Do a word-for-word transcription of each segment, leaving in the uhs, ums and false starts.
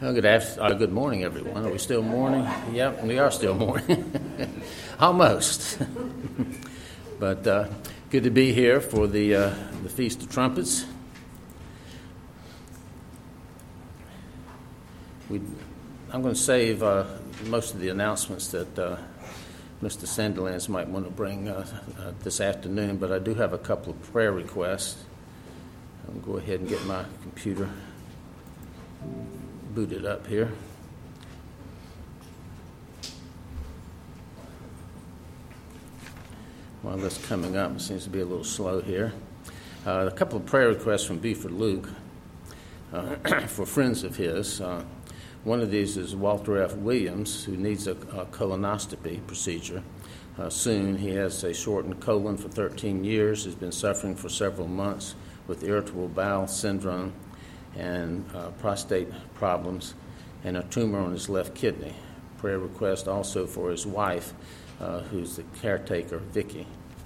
Well, good after, uh, good morning, everyone. Are we still morning? Yep, we are still morning. Almost. But uh, good to be here for the uh, the Feast of Trumpets. We, I'm going to save uh, most of the announcements that uh, Mister Sandilands might want to bring uh, uh, this afternoon, but I do have a couple of prayer requests. I'll go ahead and get my computer booted up here. While that's coming up, it seems to be a little slow here. Uh, a couple of prayer requests from Buford Luke uh, for friends of his. Uh, one of these is Walter F. Williams, who needs a, a colonoscopy procedure uh, soon. He has a shortened colon for thirteen years, has been suffering for several months with irritable bowel syndrome and uh, prostate problems, and a tumor on his left kidney. Prayer request also for his wife, uh, who's the caretaker, Vicky.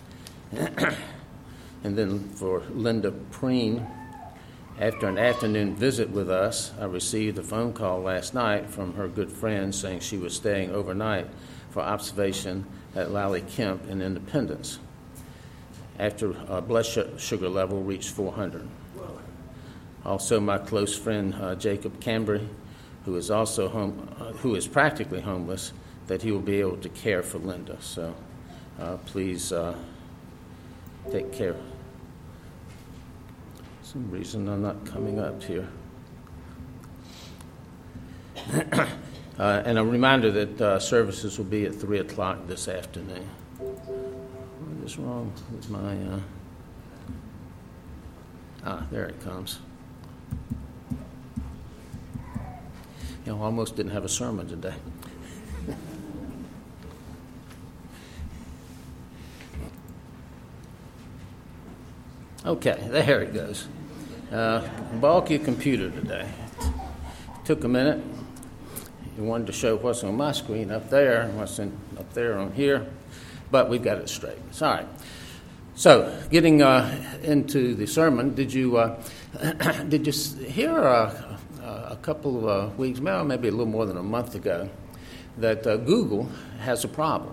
And then for Linda Preen, after an afternoon visit with us, I received a phone call last night from her good friend saying she was staying overnight for observation at Lally Kemp in Independence after a blood sugar level reached four hundred. Also, my close friend uh, Jacob Cambry, who is also home, uh, who is practically homeless, that he will be able to care for Linda. So, uh, please uh, take care. For some reason I'm not coming up here. uh, and a reminder that uh, services will be at three o'clock this afternoon. What is wrong with my? Uh... Ah, there it comes. You know, almost didn't have a sermon today. Okay, there it goes. Uh, bulky computer today. Took a minute. You wanted to show what's on my screen up there and what's in, up there on here, but we've got it straight. It's all right. So, getting uh, into the sermon, did you uh, did you hear? Uh, Uh, a couple of uh, weeks, maybe a little more than a month ago, that uh, Google has a problem.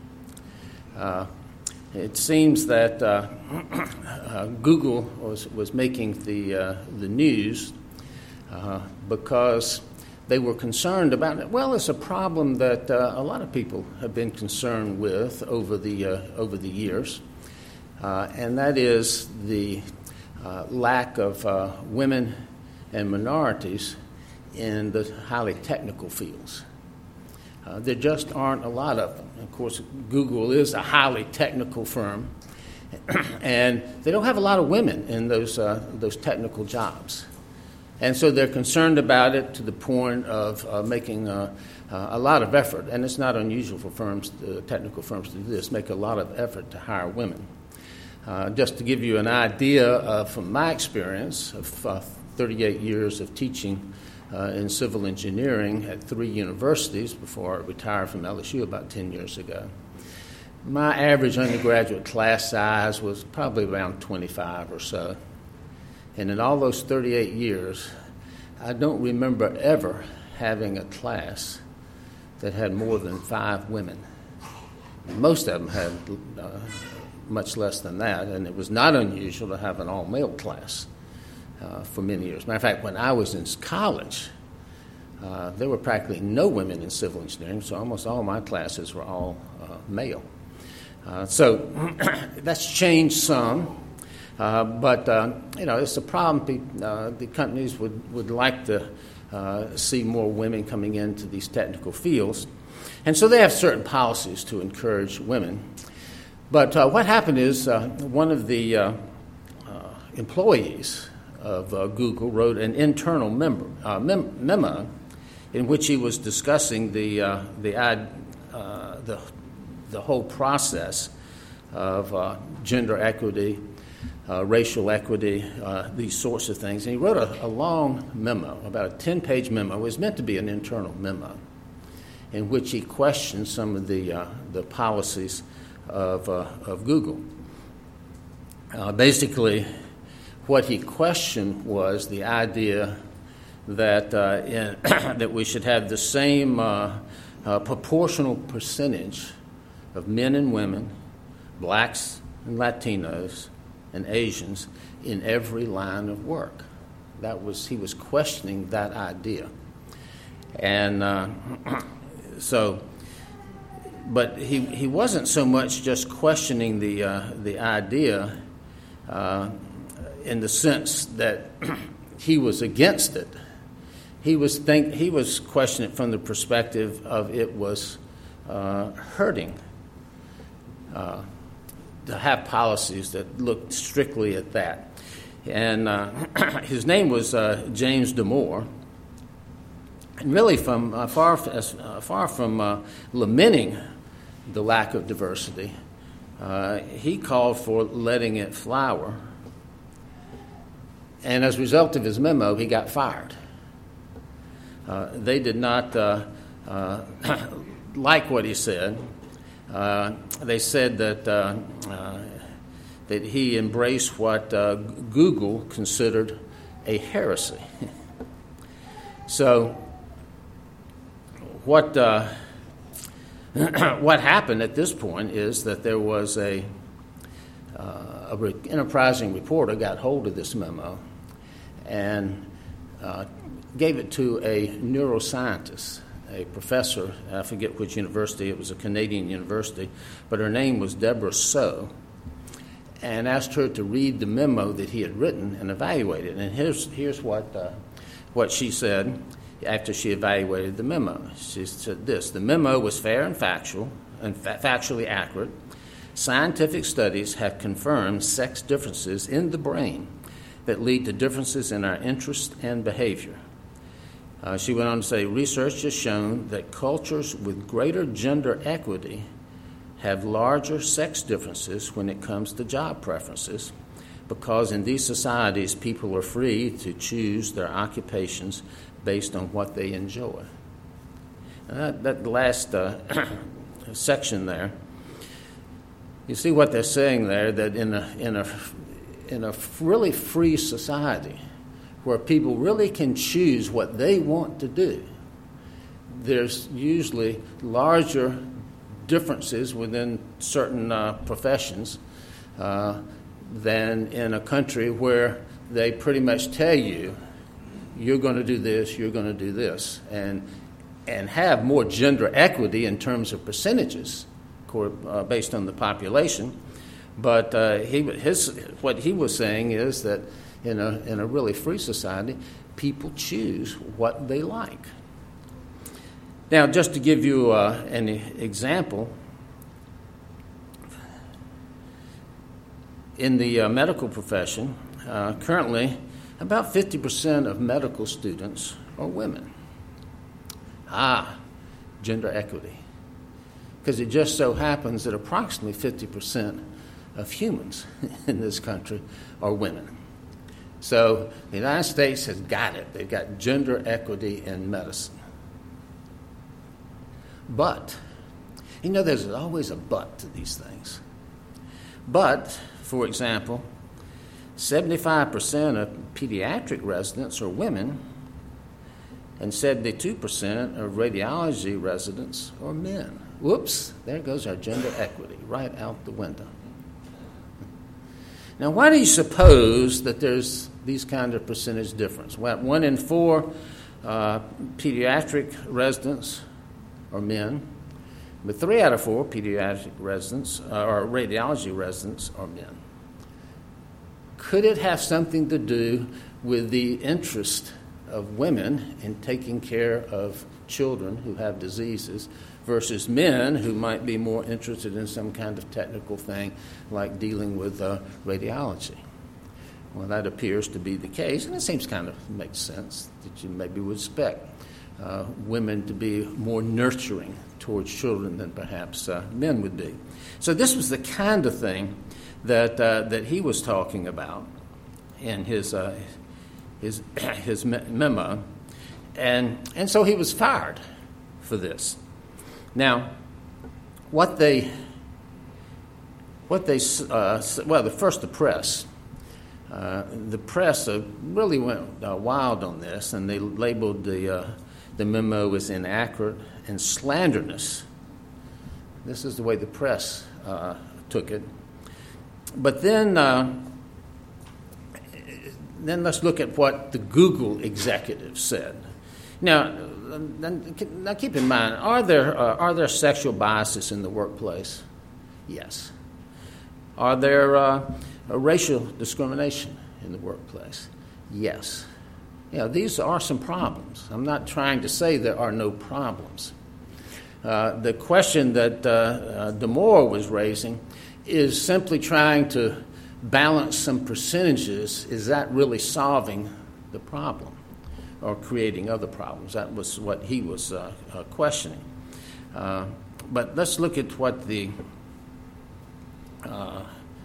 Uh, it seems that uh, uh, Google was, was making the uh, the news uh, because they were concerned about it. Well, it's a problem that uh, a lot of people have been concerned with over the uh, over the years, uh, and that is the uh, lack of uh, women and minorities in the highly technical fields. Uh, there just aren't a lot of them. Of course, Google is a highly technical firm, and they don't have a lot of women in those uh, those technical jobs. And so they're concerned about it to the point of uh, making uh, uh, a lot of effort, and it's not unusual for firms, uh, technical firms to do this, make a lot of effort to hire women. Uh, just to give you an idea uh, from my experience of uh, thirty-eight years of teaching uh, in civil engineering at three universities before I retired from L S U about ten years ago. My average undergraduate class size was probably around twenty-five or so. And in all those thirty-eight years, I don't remember ever having a class that had more than five women. Most of them had uh, much less than that, and it was not unusual to have an all-male class. Uh, for many years. Matter of fact, when I was in college, uh, there were practically no women in civil engineering, so almost all my classes were all uh, male. Uh, so that's changed some, uh, but uh, you know, it's a problem. Uh, the companies would, would like to uh, see more women coming into these technical fields, and so they have certain policies to encourage women. But uh, what happened is uh, one of the uh, uh, employees of uh, Google wrote an internal member, uh, mem- memo in which he was discussing the uh, the, uh, the the whole process of uh, gender equity, uh, racial equity, uh, these sorts of things. And he wrote a, a long memo, about a ten-page memo. It was meant to be an internal memo in which he questioned some of the uh, the policies of uh, of Google. Uh, basically, what he questioned was the idea that uh, in, that we should have the same uh, uh, proportional percentage of men and women, blacks and Latinos and Asians in every line of work. That was he was questioning that idea, and uh, so. But he, he wasn't so much just questioning the uh, the idea uh, in the sense that he was against it. He was think he was questioning it from the perspective of it was uh, hurting uh, to have policies that looked strictly at that. And uh, his name was uh, James Damore. And really, from uh, far as uh, far from uh, lamenting the lack of diversity, uh, he called for letting it flower. And as a result of his memo, he got fired. Uh, they did not uh, uh, like what he said. Uh, they said that uh, uh, that he embraced what uh, Google considered a heresy. So, what uh, what happened at this point is that there was a uh, a re- enterprising reporter got hold of this memo and uh, gave it to a neuroscientist, a professor. I forget which university. It was a Canadian university, but her name was Deborah So, and asked her to read the memo that he had written and evaluate it. And here's here's what uh, what she said after she evaluated the memo. She said this: the memo was fair and factual and fa- factually accurate. Scientific studies have confirmed sex differences in the brain that lead to differences in our interests and behavior. Uh, she went on to say, research has shown that cultures with greater gender equity have larger sex differences when it comes to job preferences, because in these societies, people are free to choose their occupations based on what they enjoy. And that, that last uh, section there, you see what they're saying there, that in a, in a, in a really free society where people really can choose what they want to do, there's usually larger differences within certain uh, professions uh, than in a country where they pretty much tell you, you're going to do this, you're going to do this, and and have more gender equity in terms of percentages uh, based on the population. But uh, he his what he was saying is that in a in a really free society, people choose what they like. Now, just to give you uh, an example, in the uh, medical profession, uh, currently about fifty percent of medical students are women. Ah, gender equity. Because it just so happens that approximately fifty percent of humans in this country are women. So the United States has got it. They've got gender equity in medicine. But, you know, there's always a but to these things. But, for example, seventy-five percent of pediatric residents are women, and seventy-two percent of radiology residents are men. Whoops, there goes our gender equity right out the window. Now, why do you suppose that there's these kind of percentage difference? Well, one in four uh, pediatric residents are men, but three out of four pediatric residents uh, or radiology residents are men. Could it have something to do with the interest of women in taking care of children who have diseases versus men who might be more interested in some kind of technical thing like dealing with uh, radiology? Well, that appears to be the case, and it seems kind of makes sense that you maybe would expect uh, women to be more nurturing towards children than perhaps uh, men would be. So this was the kind of thing that uh, that he was talking about in his uh, his his memo, and and so he was fired for this. Now, what they what they uh, well, the first the press Uh, the press uh, really went uh, wild on this, and they labeled the, uh, the memo as inaccurate and slanderous. This is the way the press uh, took it. But then, uh, then let's look at what the Google executive said. Now, now keep in mind, are there uh, are there sexual biases in the workplace? Yes. Are there uh, racial discrimination in the workplace? Yes. You know, these are some problems. I'm not trying to say there are no problems. Uh, the question that uh, uh, Damore was raising is simply trying to balance some percentages. Is that really solving the problem or creating other problems? That was what he was uh, uh, questioning. Uh, but let's look at what the uh,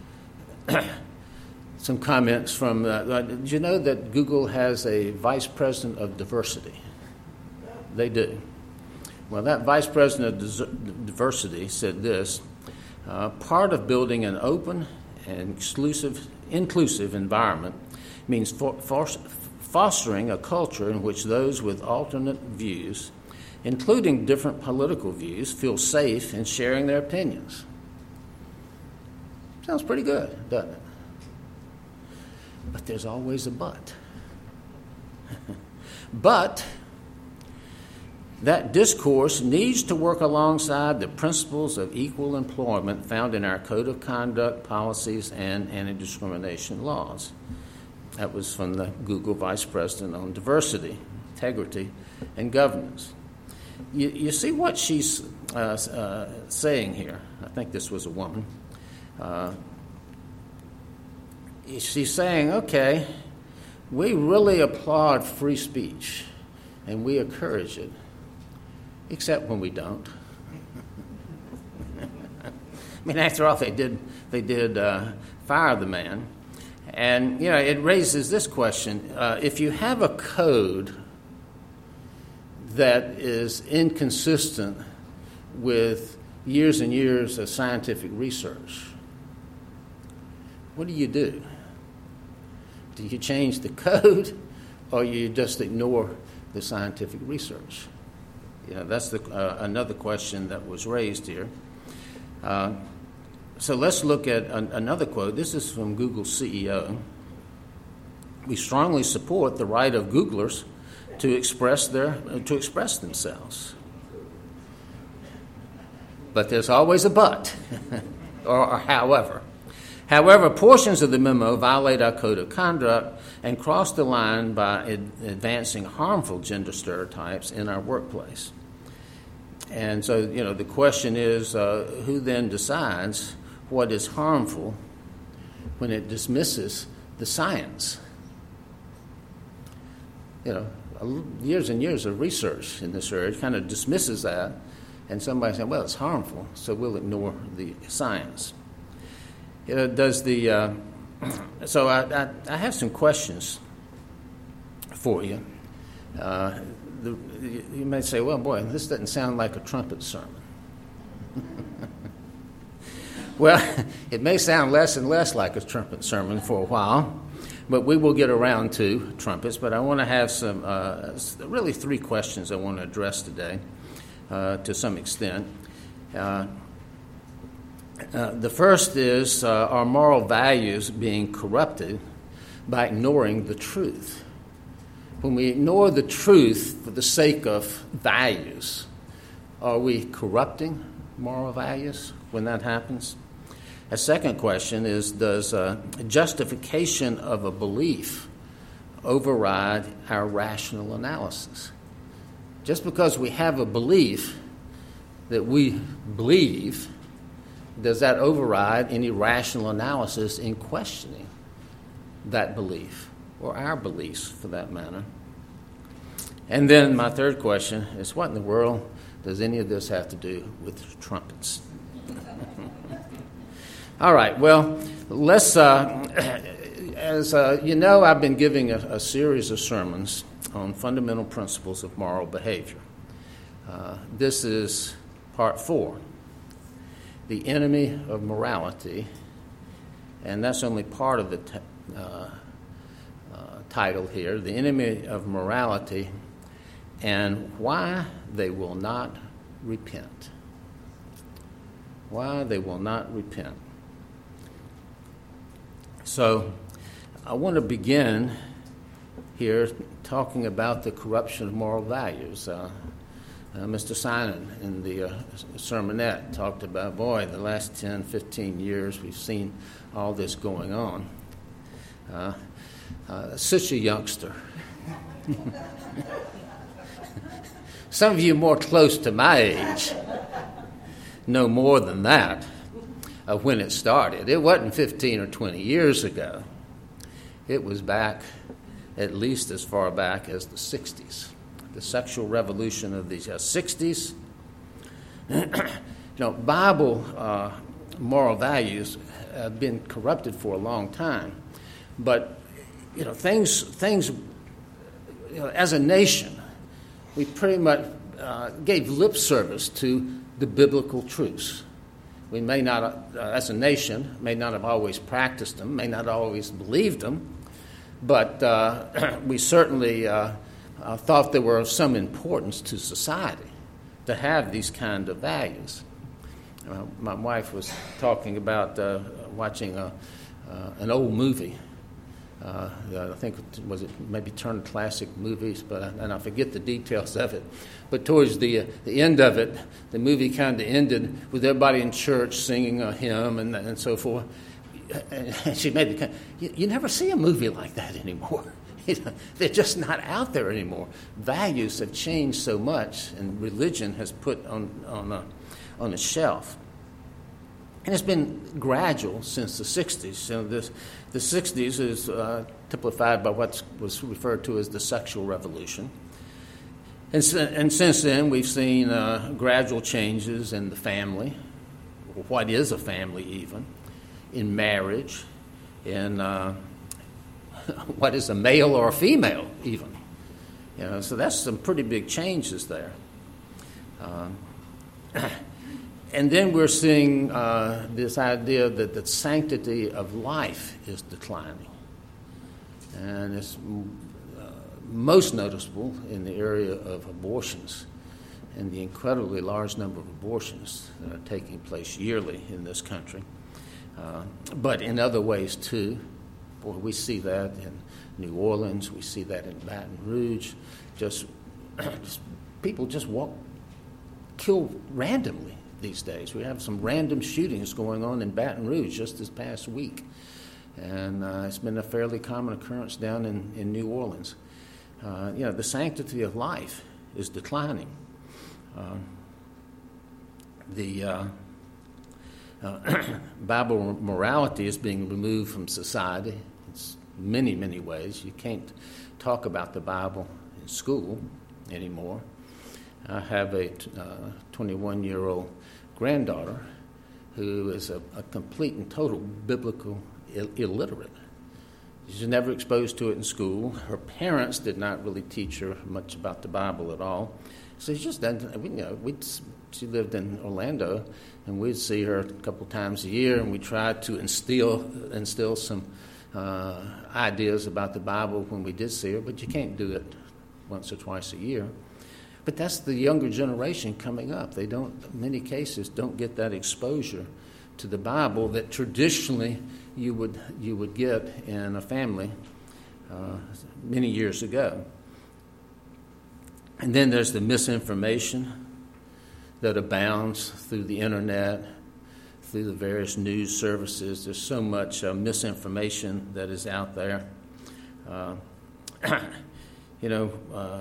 some comments from, uh, uh, did you know that Google has a vice president of diversity? They do. Well, that vice president of diversity said this, uh, part of building an open and exclusive, inclusive environment means for, for, fostering a culture in which those with alternate views, including different political views, feel safe in sharing their opinions. Sounds pretty good, doesn't it? But there's always a but. But that discourse needs to work alongside the principles of equal employment found in our Code of Conduct, policies, and anti-discrimination laws. That was from the Google Vice President on diversity, integrity, and governance. You, you see what she's uh, uh, saying here. I think this was a woman. Uh, she's saying, okay, we really applaud free speech, and we encourage it. Except when we don't. I mean, after all, they did they did uh, fire the man, and you know it raises this question: uh, if you have a code that is inconsistent with years and years of scientific research, what do you do? Do you change the code, or you just ignore the scientific research? You know, that's the, uh, another question that was raised here. Uh, so let's look at an, another quote. This is from Google's C E O. We strongly support the right of Googlers to express their uh, to express themselves. But there's always a but, or, or however. However, portions of the memo violate our code of conduct and cross the line by ad- advancing harmful gender stereotypes in our workplace. And so, you know, the question is, uh, who then decides what is harmful when it dismisses the science? You know, years and years of research in this area kind of dismisses that, and somebody says, well, it's harmful, so we'll ignore the science. You know, does the uh, so I, I, I have some questions for you. Uh, the, you may say, well, boy, this doesn't sound like a trumpet sermon. Well, it may sound less and less like a trumpet sermon for a while, but we will get around to trumpets. But I want to have some, uh, really three questions I want to address today uh, to some extent. Uh, Uh, the first is, uh, are moral values being corrupted by ignoring the truth? When we ignore the truth for the sake of values, are we corrupting moral values when that happens? A second question is, does uh, justification of a belief override our rational analysis? Just because we have a belief that we believe, does that override any rational analysis in questioning that belief, or our beliefs for that matter? And then my third question is, what in the world does any of this have to do with trumpets? All right, well, let's, uh, as uh, you know, I've been giving a, a series of sermons on fundamental principles of moral behavior. Uh, this is part four. The enemy of morality, and that's only part of the t- uh, uh, title here, The Enemy of Morality and Why They Will Not Repent. Why they will not repent. So I want to begin here talking about the corruption of moral values. Uh, uh, Mister Simon in the uh, sermonette talked about, boy, the last ten, fifteen years we've seen all this going on. Uh, uh, such a youngster. Some of you more close to my age know more than that of when it started. It wasn't fifteen or twenty years ago. It was back at least as far back as the sixties. The sexual revolution of the uh, sixties. You know, Bible uh, moral values have been corrupted for a long time. But, you know, things, things you know, as a nation, we pretty much uh, gave lip service to the biblical truths. We may not, uh, as a nation, may not have always practiced them, may not always believed them, but uh, we certainly uh, uh, thought there were some importance to society to have these kind of values. Uh, my wife was talking about uh, watching a, uh, an old movie. Uh, I think it was it maybe Turner Classic Movies, but I, and I forget the details of it. But towards the uh, the end of it, the movie kind of ended with everybody in church singing a hymn and and so forth. And she made the you, you never see a movie like that anymore. You know, they're just not out there anymore. Values have changed so much, and religion has put on on a on a shelf. And it's been gradual since the sixties. You know, this, the sixties is uh, typified by what was referred to as the sexual revolution. And, and since then, we've seen uh, gradual changes in the family, what is a family even, in marriage, in uh, what is a male or a female even. You know, so that's some pretty big changes there. Um, And then we're seeing uh, this idea that the sanctity of life is declining. And it's uh, most noticeable in the area of abortions and the incredibly large number of abortions that are taking place yearly in this country. Uh, but in other ways, too. Boy, we see that in New Orleans. We see that in Baton Rouge. Just, just people just walk, kill randomly. These days, we have some random shootings going on in Baton Rouge just this past week, and uh, it's been a fairly common occurrence down in, in New Orleans. Uh, you know, the sanctity of life is declining. Uh, the uh, uh, Bible morality is being removed from society. It's many, many ways. You can't talk about the Bible in school anymore. I have a twenty-one-year-old granddaughter who is a, a complete and total biblical Ill- illiterate. She's never exposed to it in school. Her parents did not really teach her much about the Bible at all. So she just doesn't, you know, we'd, she lived in Orlando, and we'd see her a couple times a year, and we tried to instill instill some uh, ideas about the Bible when we did see her, but you can't do it once or twice a year. But that's the younger generation coming up. They don't, in many cases, don't get that exposure to the Bible that traditionally you would you would get in a family uh, many years ago. And then there's the misinformation that abounds through the internet, through the various news services. There's so much uh, misinformation that is out there. Uh, you know. Uh,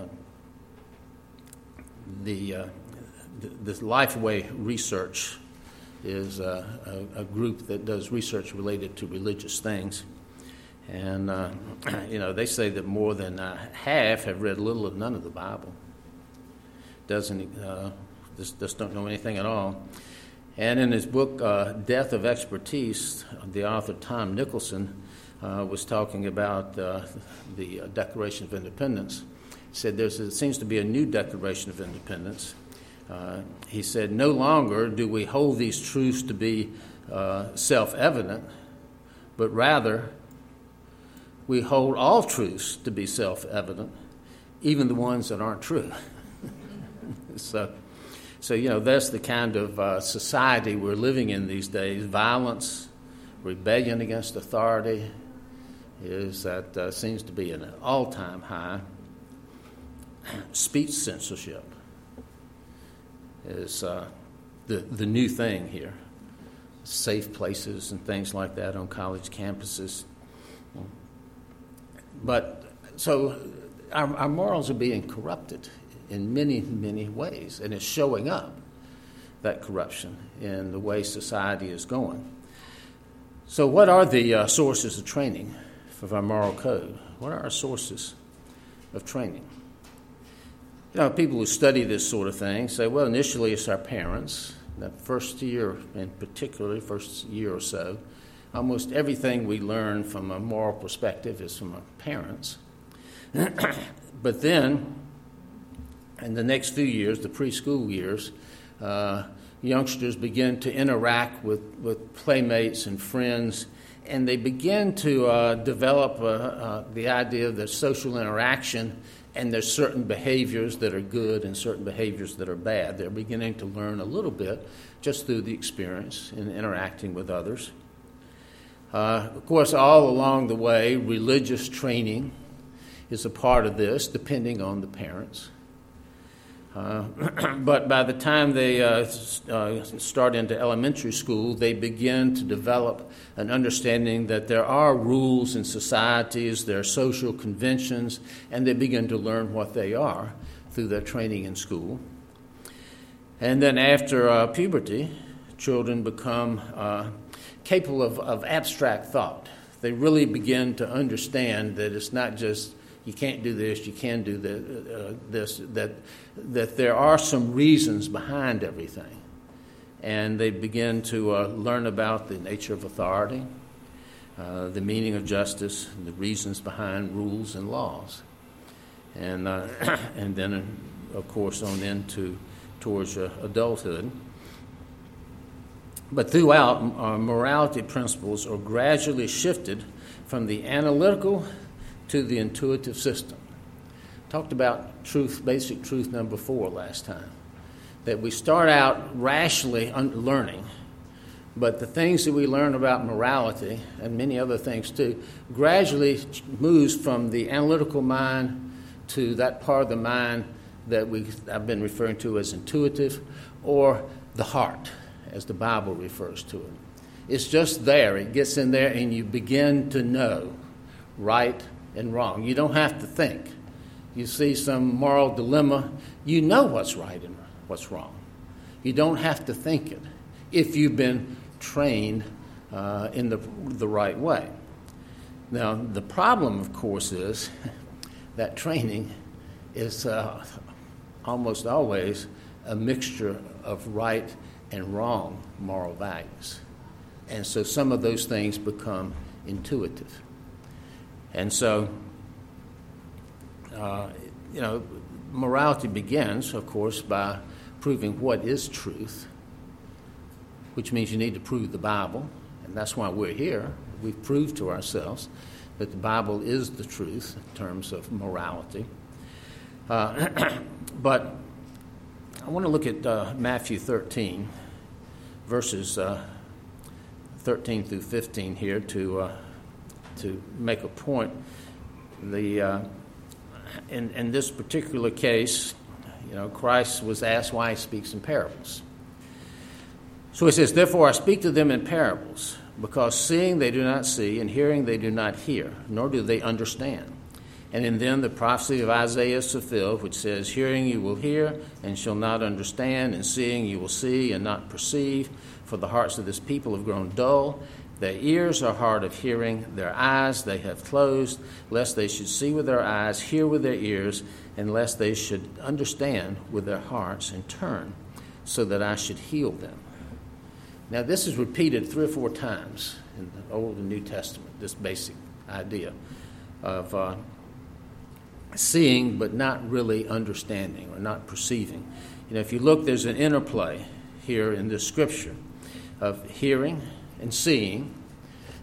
The, uh, the, the Lifeway Research is uh, a, a group that does research related to religious things. And, uh, you know, they say that more than uh, half have read little or none of the Bible. Doesn't, uh, just, just don't know anything at all. And in his book, uh, Death of Expertise, the author Tom Nicholson uh, was talking about uh, the Declaration of Independence. Said there seems to be a new Declaration of Independence. Uh, he said, no longer do we hold these truths to be uh, self-evident, but rather we hold all truths to be self-evident, even the ones that aren't true. so, so, you know, that's the kind of uh, society we're living in these days. Violence, rebellion against authority is that uh, seems to be at an all-time high. Speech censorship is uh, the the new thing here. Safe places and things like that on college campuses. But so our, our morals are being corrupted in many, many ways, and it's showing up, that corruption, in the way society is going. So what are the uh, sources of training for our moral code? What are our sources of training? You know, people who study this sort of thing say, well, initially it's our parents. That first year, in particular, first year or so, almost everything we learn from a moral perspective is from our parents. But then, in the next few years, the preschool years, uh, youngsters begin to interact with, with playmates and friends, and they begin to uh, develop uh, uh, the idea of the social interaction, and there's certain behaviors that are good and certain behaviors that are bad. They're beginning to learn a little bit just through the experience in interacting with others. Uh, of course, all along the way, religious training is a part of this, depending on the parents. Uh, but by the time they uh, uh, start into elementary school, they begin to develop an understanding that there are rules in societies, there are social conventions, and they begin to learn what they are through their training in school. And then after uh, puberty, children become uh, capable of, of abstract thought. They really begin to understand that it's not just you can't do this, you can do the, uh, this, that, that there are some reasons behind everything. And they begin to uh, learn about the nature of authority, uh, the meaning of justice, the reasons behind rules and laws. And, uh, and then, of course, on into towards uh, adulthood. But throughout, uh, morality principles are gradually shifted from the analytical to the intuitive system. Talked about truth, basic truth number four last time, that we start out rationally un- learning, but the things that we learn about morality, and many other things too, gradually moves from the analytical mind to that part of the mind that we I've been referring to as intuitive, or the heart, as the Bible refers to it. It's just there. It gets in there, and you begin to know right and wrong. You don't have to think. You see some moral dilemma, you know what's right and what's wrong. You don't have to think it if you've been trained uh, in the, the right way. Now, the problem, of course, is that training is uh, almost always a mixture of right and wrong moral values. And so some of those things become intuitive. And so, uh, you know, morality begins, of course, by proving what is truth, which means you need to prove the Bible, and that's why we're here. We've proved to ourselves that the Bible is the truth in terms of morality. Uh, but I want to look at uh, Matthew thirteen, verses uh, thirteen through fifteen here to uh, to make a point. The uh, in, in this particular case, you know, Christ was asked why he speaks in parables. So he says, "Therefore I speak to them in parables, because seeing they do not see, and hearing they do not hear, nor do they understand. And in them the prophecy of Isaiah is fulfilled, which says, Hearing you will hear, and shall not understand, and seeing you will see, and not perceive. For the hearts of this people have grown dull. Their ears are hard of hearing, their eyes they have closed, lest they should see with their eyes, hear with their ears, and lest they should understand with their hearts, and turn, so that I should heal them." Now, this is repeated three or four times in the Old and New Testament, this basic idea of uh, seeing but not really understanding or not perceiving. You know, if you look, there's an interplay here in this scripture of hearing and seeing,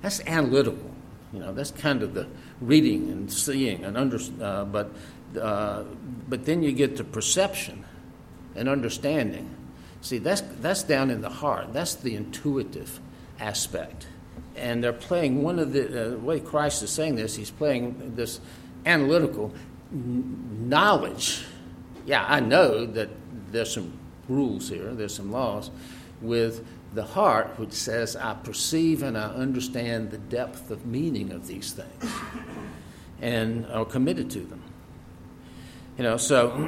That's analytical. You know, that's kind of the reading and seeing and under. Uh, but uh, but then you get to perception and understanding. See, that's that's down in the heart. That's the intuitive aspect. And they're playing one of the, uh, the way Christ is saying this, he's playing this analytical n- knowledge. Yeah, I know that there's some rules here, there's some laws, with the heart, which says, I perceive and I understand the depth of meaning of these things and are committed to them. You know, so,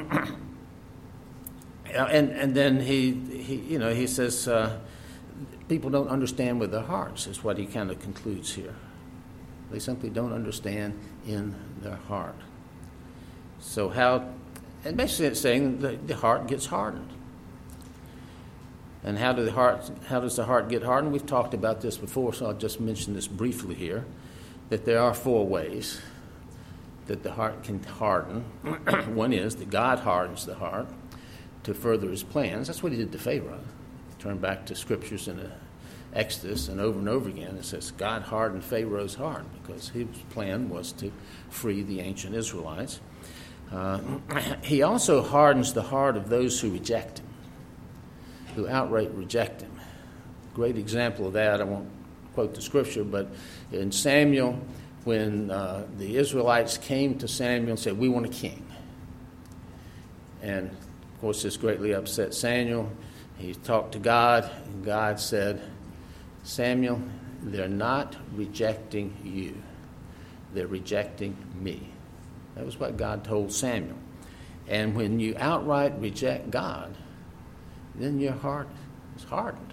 and and then he, he you know, he says, uh, people don't understand with their hearts, is what he kind of concludes here. They simply don't understand in their heart. So how, and basically it's saying that the heart gets hardened. And how, do the heart, how does the heart get hardened? We've talked about this before, so I'll just mention this briefly here, that there are four ways that the heart can harden. One is that God hardens the heart to further his plans. That's what he did to Pharaoh. Turn back to scriptures in Exodus, and over and over again it says God hardened Pharaoh's heart because his plan was to free the ancient Israelites. Uh, he also hardens the heart of those who reject him, who outright reject him. Great example of that, I won't quote the scripture, but in Samuel, when uh, the Israelites came to Samuel and said, we want a king. And, of course, this greatly upset Samuel. He talked to God, and God said, Samuel, they're not rejecting you. They're rejecting me. That was what God told Samuel. And when you outright reject God, then your heart is hardened.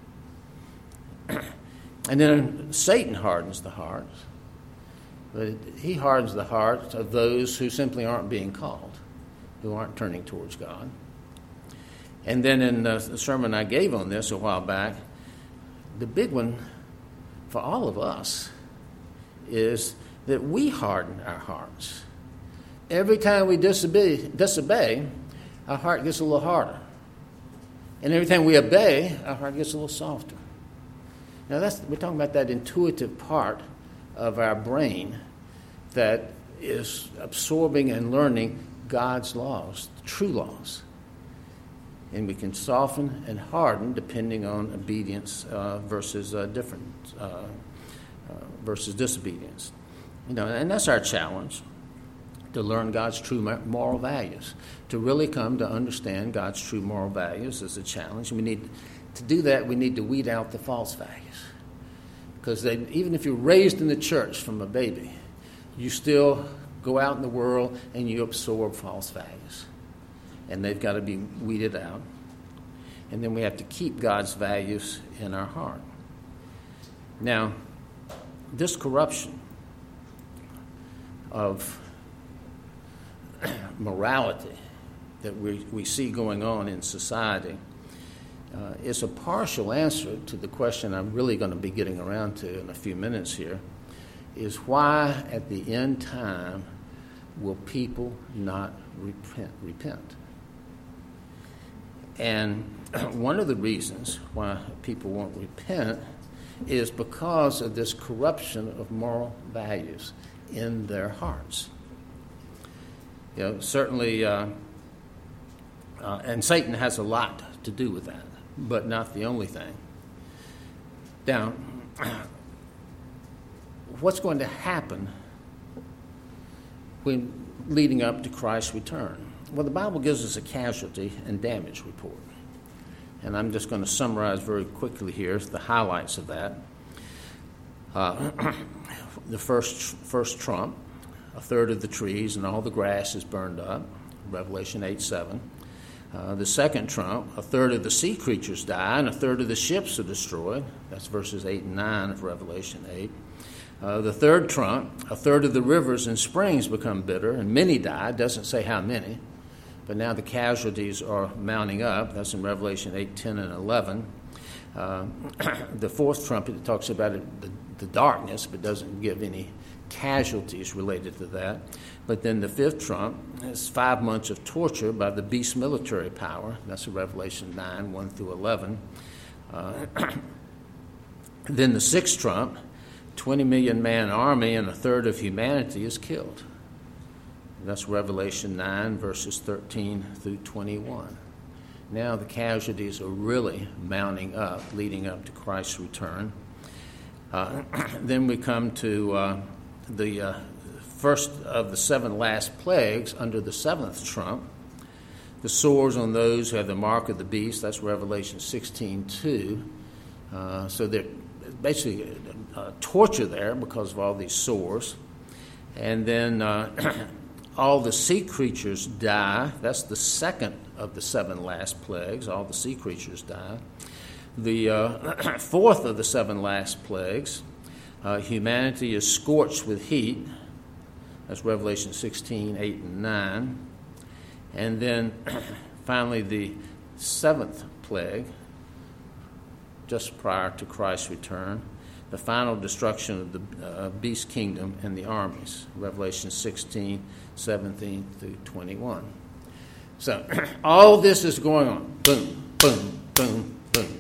And then Satan hardens the heart. But he hardens the hearts of those who simply aren't being called, who aren't turning towards God. And then in the sermon I gave on this a while back, the big one for all of us is that we harden our hearts. Every time we disobey, disobey, our heart gets a little harder. And every time we obey, our heart gets a little softer. Now, that's we're talking about that intuitive part of our brain that is absorbing and learning God's laws, the true laws. And we can soften and harden depending on obedience uh, versus uh, different uh, uh, versus disobedience. You know, and that's our challenge, to learn God's true moral values. To really come to understand God's true moral values is a challenge. And we need to do that. We need to weed out the false values, because even if you're raised in the church from a baby, you still go out in the world and you absorb false values. And they've got to be weeded out. And then we have to keep God's values in our heart. Now, this corruption of morality that we, we see going on in society uh, is a partial answer to the question I'm really going to be getting around to in a few minutes here, is why at the end time will people not repent? repent? And one of the reasons why people won't repent is because of this corruption of moral values in their hearts. You know, certainly, uh, uh, and Satan has a lot to do with that, but not the only thing. Now, what's going to happen when leading up to Christ's return? Well, the Bible gives us a casualty and damage report. And I'm just going to summarize very quickly here the highlights of that. Uh, the first first trump, a third of the trees and all the grass is burned up, Revelation eight seven. Uh, the second trump, a third of the sea creatures die and a third of the ships are destroyed. That's verses eight and nine of Revelation eight. Uh, the third trump, a third of the rivers and springs become bitter and many die. It doesn't say how many. But now the casualties are mounting up. That's in Revelation eight, ten, and eleven. Uh, the fourth trumpet talks about it, the, the darkness, but doesn't give any casualties related to that. But then the fifth trump is five months of torture by the beast military power. That's in Revelation nine, one through eleven. Uh, then the sixth trump, twenty million man army and a third of humanity is killed. That's Revelation nine, verses thirteen through twenty-one. Now the casualties are really mounting up, leading up to Christ's return. Uh, then we come to uh, the uh, first of the seven last plagues under the seventh trump. The sores on those who have the mark of the beast, that's Revelation sixteen two. Uh, so they're basically uh, torture there because of all these sores. And then uh, all the sea creatures die. That's the second of the seven last plagues. All the sea creatures die. The uh, fourth of the seven last plagues, uh, humanity is scorched with heat. That's Revelation sixteen eight and nine. And then finally the seventh plague, just prior to Christ's return, the final destruction of the uh, beast kingdom and the armies, Revelation sixteen seventeen through twenty-one. So all this is going on. Boom, boom, boom, boom.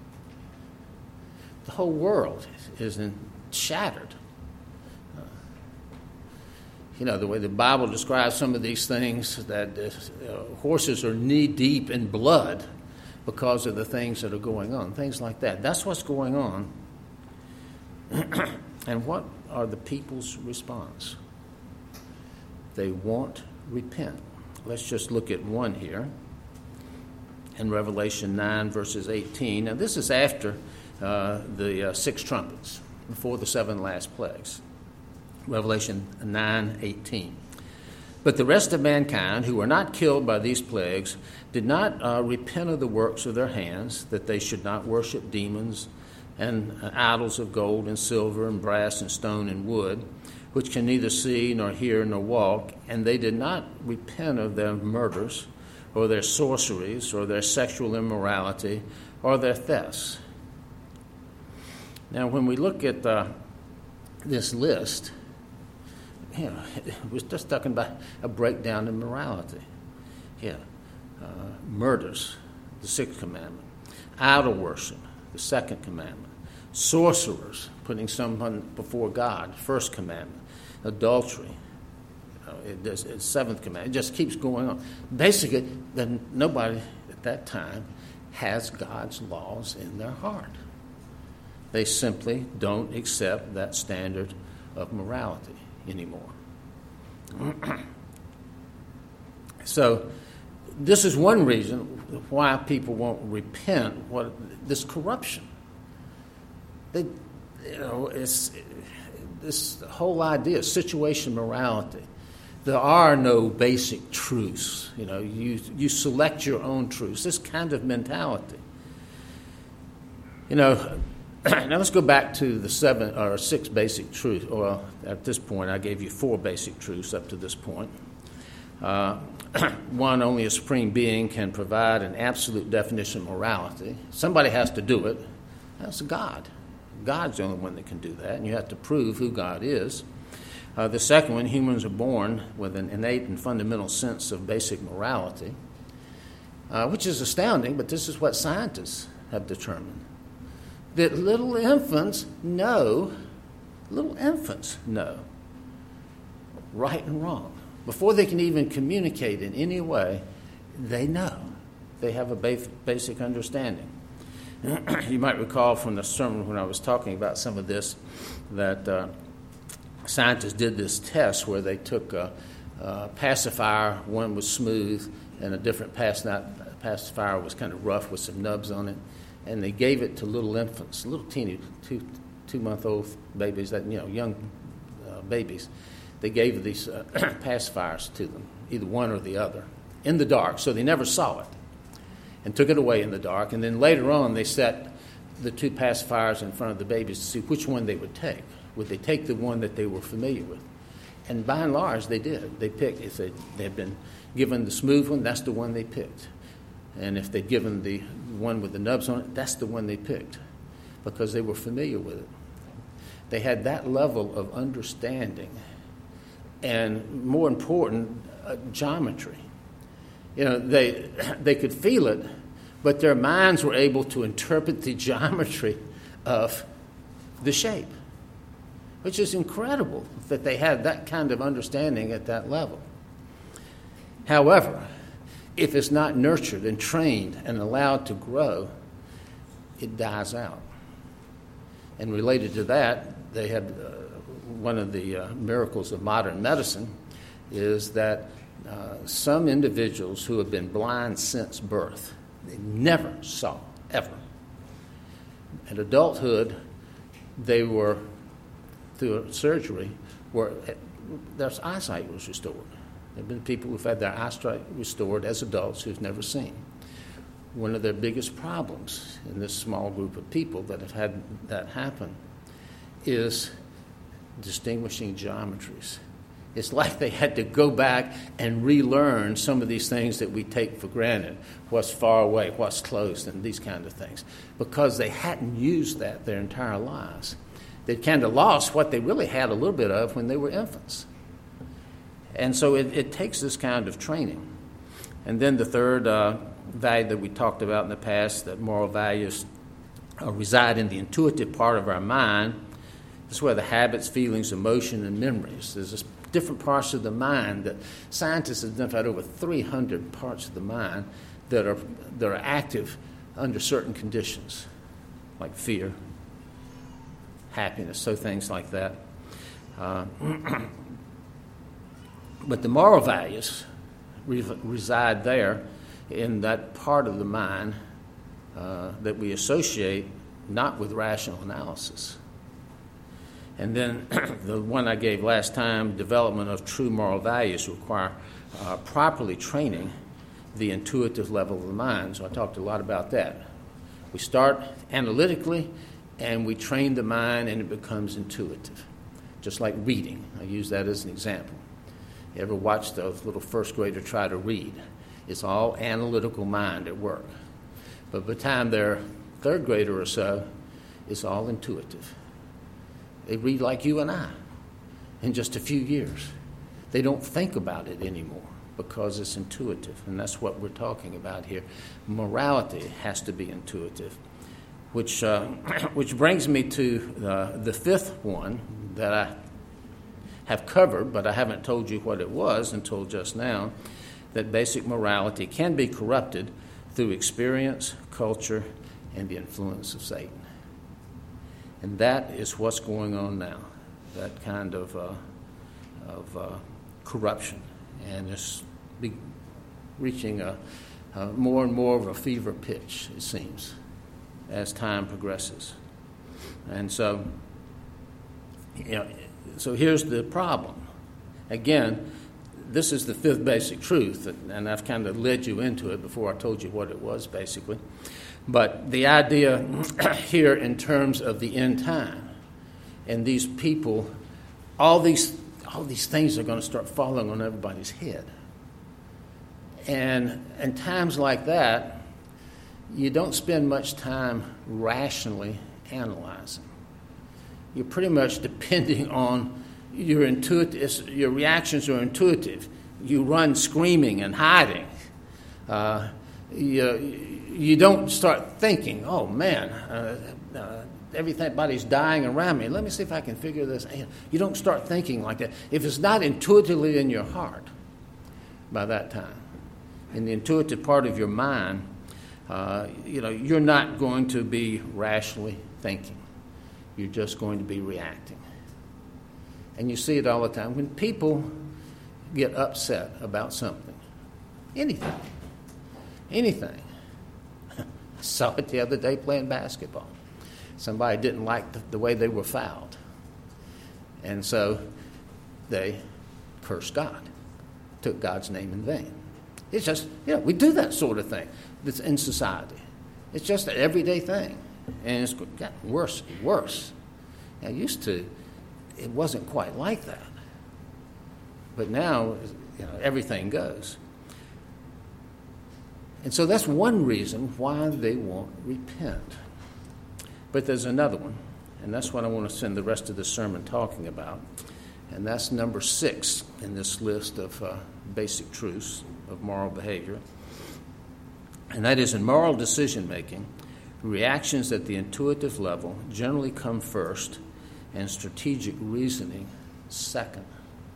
The whole world is in, shattered. Uh, you know, the way the Bible describes some of these things, that uh, horses are knee-deep in blood because of the things that are going on, things like that. That's what's going on. And what are the people's response? They won't repent. Let's just look at one here in Revelation nine, verses eighteen. Now, this is after uh, the uh, six trumpets, before the seven last plagues. Revelation nine eighteen. But the rest of mankind, who were not killed by these plagues, did not uh, repent of the works of their hands, that they should not worship demons and uh, idols of gold and silver and brass and stone and wood, which can neither see nor hear nor walk, and they did not repent of their murders or their sorceries or their sexual immorality or their thefts. Now, when we look at uh, this list, you know, we're just talking about a breakdown in morality. Yeah, uh, murders, the sixth commandment. Idol worship, the second commandment. Sorcerers, putting someone before God, first commandment. Adultery, you know, it does, it's seventh commandment. It just keeps going on. Basically, then nobody at that time has God's laws in their heart. They simply don't accept that standard of morality anymore. So this is one reason why people won't repent. What this corruption? They, you know, it's this whole idea of situation morality. There are no basic truths. You know, you you select your own truths. This kind of mentality. You know. Now let's go back to the seven or six basic truths. Well, at this point, I gave you four basic truths up to this point. Uh, one, only a supreme being can provide an absolute definition of morality. Somebody has to do it. That's God. God's the only one that can do that, and you have to prove who God is. Uh, the second one, humans are born with an innate and fundamental sense of basic morality, uh, which is astounding, but this is what scientists have determined. That little infants know, little infants know right and wrong. Before they can even communicate in any way, they know. They have a ba- basic understanding. You might recall from the sermon when I was talking about some of this that uh, scientists did this test where they took a, a pacifier, one was smooth, and a different pac- not, pacifier was kind of rough with some nubs on it. And they gave it to little infants, little teeny, two, two-month-old babies, that you know, young uh, babies. They gave these uh, pacifiers to them, either one or the other, in the dark, so they never saw it, and took it away in the dark. And then later on, they set the two pacifiers in front of the babies to see which one they would take. Would they take the one that they were familiar with? And by and large, they did. They picked. If they they had been given the smooth one, that's the one they picked. And if they'd given the one with the nubs on it, that's the one they picked because they were familiar with it. They had that level of understanding and, more important, uh, geometry. You know, they they could feel it, but their minds were able to interpret the geometry of the shape. which is incredible that they had that kind of understanding at that level. However, if it's not nurtured and trained and allowed to grow, it dies out. And related to that, they had uh, one of the uh, miracles of modern medicine is that uh, some individuals who have been blind since birth, they never saw, ever. At adulthood, they were, through surgery, were, their eyesight was restored. There have been people who've had their eyesight restored as adults who've never seen. One of their biggest problems in this small group of people that have had that happen is distinguishing geometries. It's like they had to go back and relearn some of these things that we take for granted, what's far away, what's close, and these kind of things, because they hadn't used that their entire lives. They'd kind of lost what they really had a little bit of when they were infants. And so it, it takes this kind of training. And then the third uh, value that we talked about in the past, that moral values uh, reside in the intuitive part of our mind. This is where the habits, feelings, emotion, and memories. There's this different parts of the mind that scientists have identified over three hundred parts of the mind that are that are active under certain conditions, like fear, happiness, so things like that. Uh, but the moral values re- reside there in that part of the mind uh, that we associate not with rational analysis. And then the one I gave last time, development of true moral values, require uh, properly training the intuitive level of the mind. So I talked a lot about that. We start analytically, and we train the mind, and it becomes intuitive, just like reading. I use that as an example. You ever watched a little first grader try to read? It's all analytical mind at work. But by the time they're third grader or so, it's all intuitive. They read like you and I in just a few years. They don't think about it anymore because it's intuitive, and that's what we're talking about here. Morality has to be intuitive, which uh, which brings me to uh, the fifth one that I have covered, but I haven't told you what it was until just now, that basic morality can be corrupted through experience, culture, and the influence of Satan. And that is what's going on now, that kind of uh, of uh, corruption. And it's be reaching a, a more and more of a fever pitch, it seems, as time progresses. And so, you know, so here's the problem. Again, this is the fifth basic truth, and I've kind of led you into it before I told you what it was, basically. But the idea here in terms of the end time, and these people, all these all these things are going to start falling on everybody's head. And in times like that, you don't spend much time rationally analyzing. You're pretty much depending on your intuitive, your reactions are intuitive. You run screaming and hiding. Uh, you, you don't start thinking, oh man, uh, uh, everybody's dying around me. Let me see if I can figure this out. You don't start thinking like that. If it's not intuitively in your heart by that time, in the intuitive part of your mind, uh, you know, you're not going to be rationally thinking. You're just going to be reacting. And you see it all the time. When people get upset about something, anything, anything. I saw it the other day playing basketball. Somebody didn't like the, the way they were fouled. And so they cursed God, took God's name in vain. It's just, you know, we do that sort of thing that's in society. It's just an everyday thing. And it's gotten worse and worse. Now, used to, it wasn't quite like that. But now, you know, everything goes. And so that's one reason why they won't repent. But there's another one, and that's what I want to spend the rest of the sermon talking about. And that's number six in this list of uh, basic truths of moral behavior. And that is, in moral decision-making, reactions at the intuitive level generally come first and strategic reasoning second.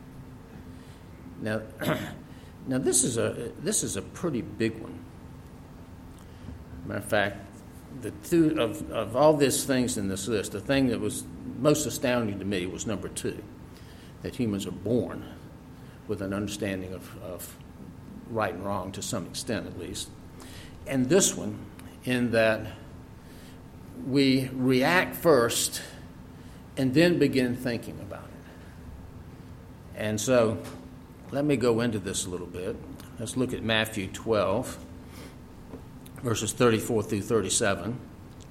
Now, now this is a this is a pretty big one. Matter of fact, the two of, of all these things in this list, the thing that was most astounding to me was number two, that humans are born with an understanding of, of right and wrong to some extent at least. And this one, in that we react first and then begin thinking about it. And so let me go into this a little bit. Let's look at Matthew twelve, verses thirty-four through thirty-seven.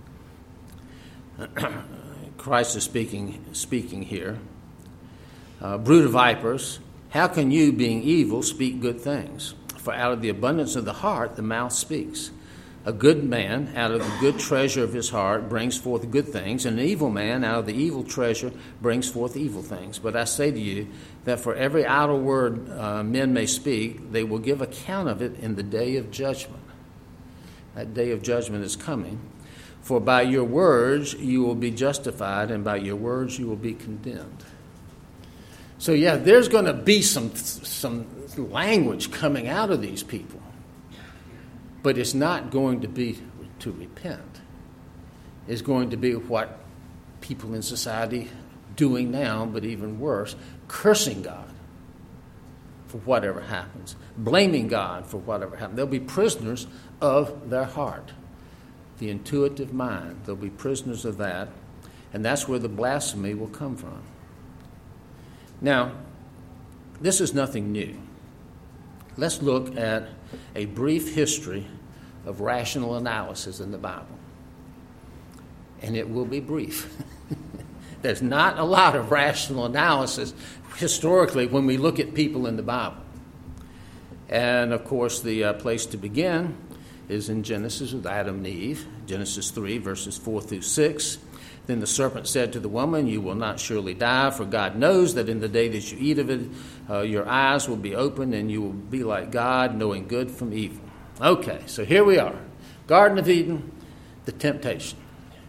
Christ is speaking, speaking here. Uh, Brood of vipers, how can you, being evil, speak good things? For out of the abundance of the heart the mouth speaks. A good man out of the good treasure of his heart brings forth good things, and an evil man out of the evil treasure brings forth evil things. But I say to you that for every idle word uh, men may speak, they will give account of it in the day of judgment. That day of judgment is coming. For by your words you will be justified, and by your words you will be condemned. So yeah, there's going to be some some language coming out of these people. But it's not going to be to repent. It's going to be what people in society doing now, but even worse, cursing God for whatever happens, blaming God for whatever happens. They'll be prisoners of their heart, the intuitive mind. They'll be prisoners of that, and that's where the blasphemy will come from. Now, this is nothing new. Let's look at a brief history of rational analysis in the Bible. And it will be brief. There's not a lot of rational analysis historically when we look at people in the Bible. And, of course, the uh, place to begin is in Genesis with Adam and Eve, Genesis three, verses four through six. Then the serpent said to the woman, you will not surely die, for God knows that in the day that you eat of it, uh, your eyes will be opened and you will be like God, knowing good from evil. Okay, so here we are. Garden of Eden, the temptation.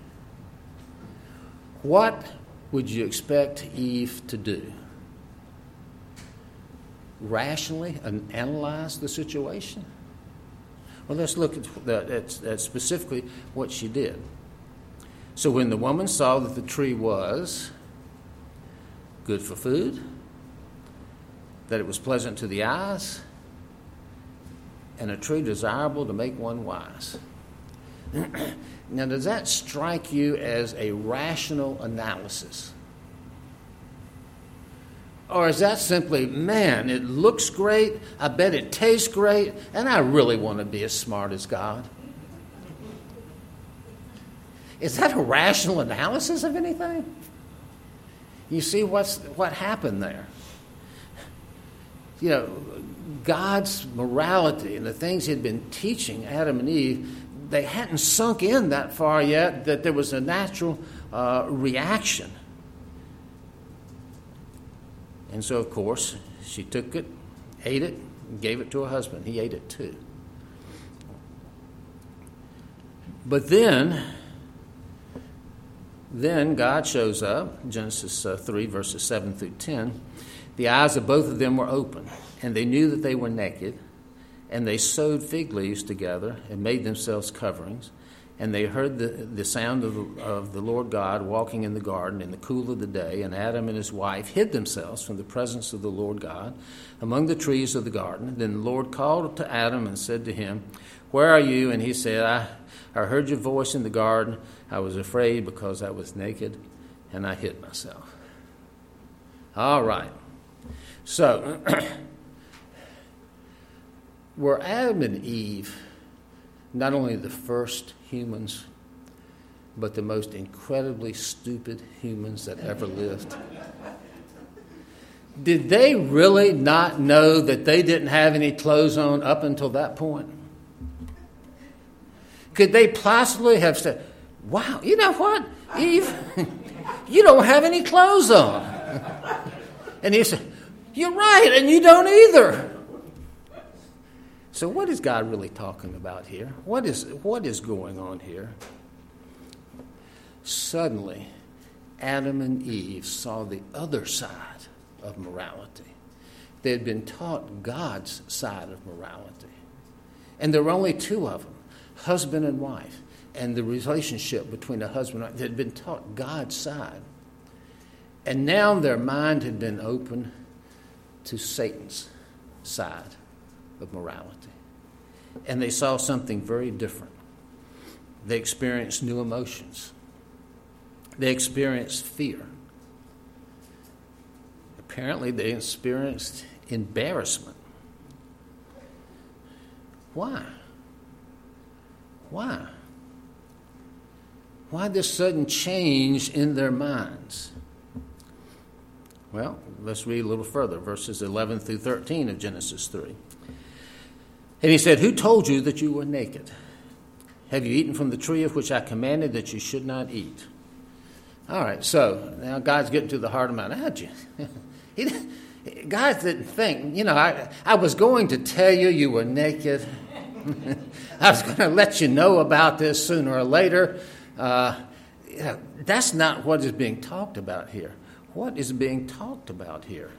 What would you expect Eve to do? Rationally and analyze the situation? Well, let's look at, that, at, at specifically what she did. So when the woman saw that the tree was good for food, that it was pleasant to the eyes, and a tree desirable to make one wise. Now, does that strike you as a rational analysis? Or is that simply, man, it looks great, I bet it tastes great, and I really want to be as smart as God? Is that a rational analysis of anything? You see what's what happened there. You know, God's morality and the things he had been teaching Adam and Eve, they hadn't sunk in that far yet that there was a natural uh, reaction. And so, of course, she took it, ate it, and gave it to her husband. He ate it too. But then... Then God shows up, Genesis uh, three, verses seven through ten. The eyes of both of them were open, and they knew that they were naked, and they sewed fig leaves together and made themselves coverings. And they heard the, the sound of the, of the Lord God walking in the garden in the cool of the day, and Adam and his wife hid themselves from the presence of the Lord God among the trees of the garden. Then the Lord called to Adam and said to him, where are you? And he said, I, I heard your voice in the garden. I was afraid because I was naked, and I hid myself. All right. So, were Adam and Eve not only the first humans, but the most incredibly stupid humans that ever lived? Did they really not know that they didn't have any clothes on up until that point? Could they possibly have said, wow, you know what, Eve? You don't have any clothes on. And he said, you're right, and you don't either. So what is God really talking about here? What is what is going on here? Suddenly, Adam and Eve saw the other side of morality. They had been taught God's side of morality. And there were only two of them, husband and wife, and the relationship between a husband and wife. They had been taught God's side. And now their mind had been opened to Satan's side of morality. And they saw something very different. They experienced new emotions. They experienced fear. Apparently, they experienced embarrassment. Why? Why? Why this sudden change in their minds? Well, let's read a little further, verses eleven through thirteen of Genesis three. And he said, "Who told you that you were naked? Have you eaten from the tree of which I commanded that you should not eat?" All right, so now God's getting to the heart of the matter. How'd you? he, God didn't think, you know, I, I was going to tell you you were naked. I was going to let you know about this sooner or later. Uh, you know, that's not what is being talked about here. What is being talked about here?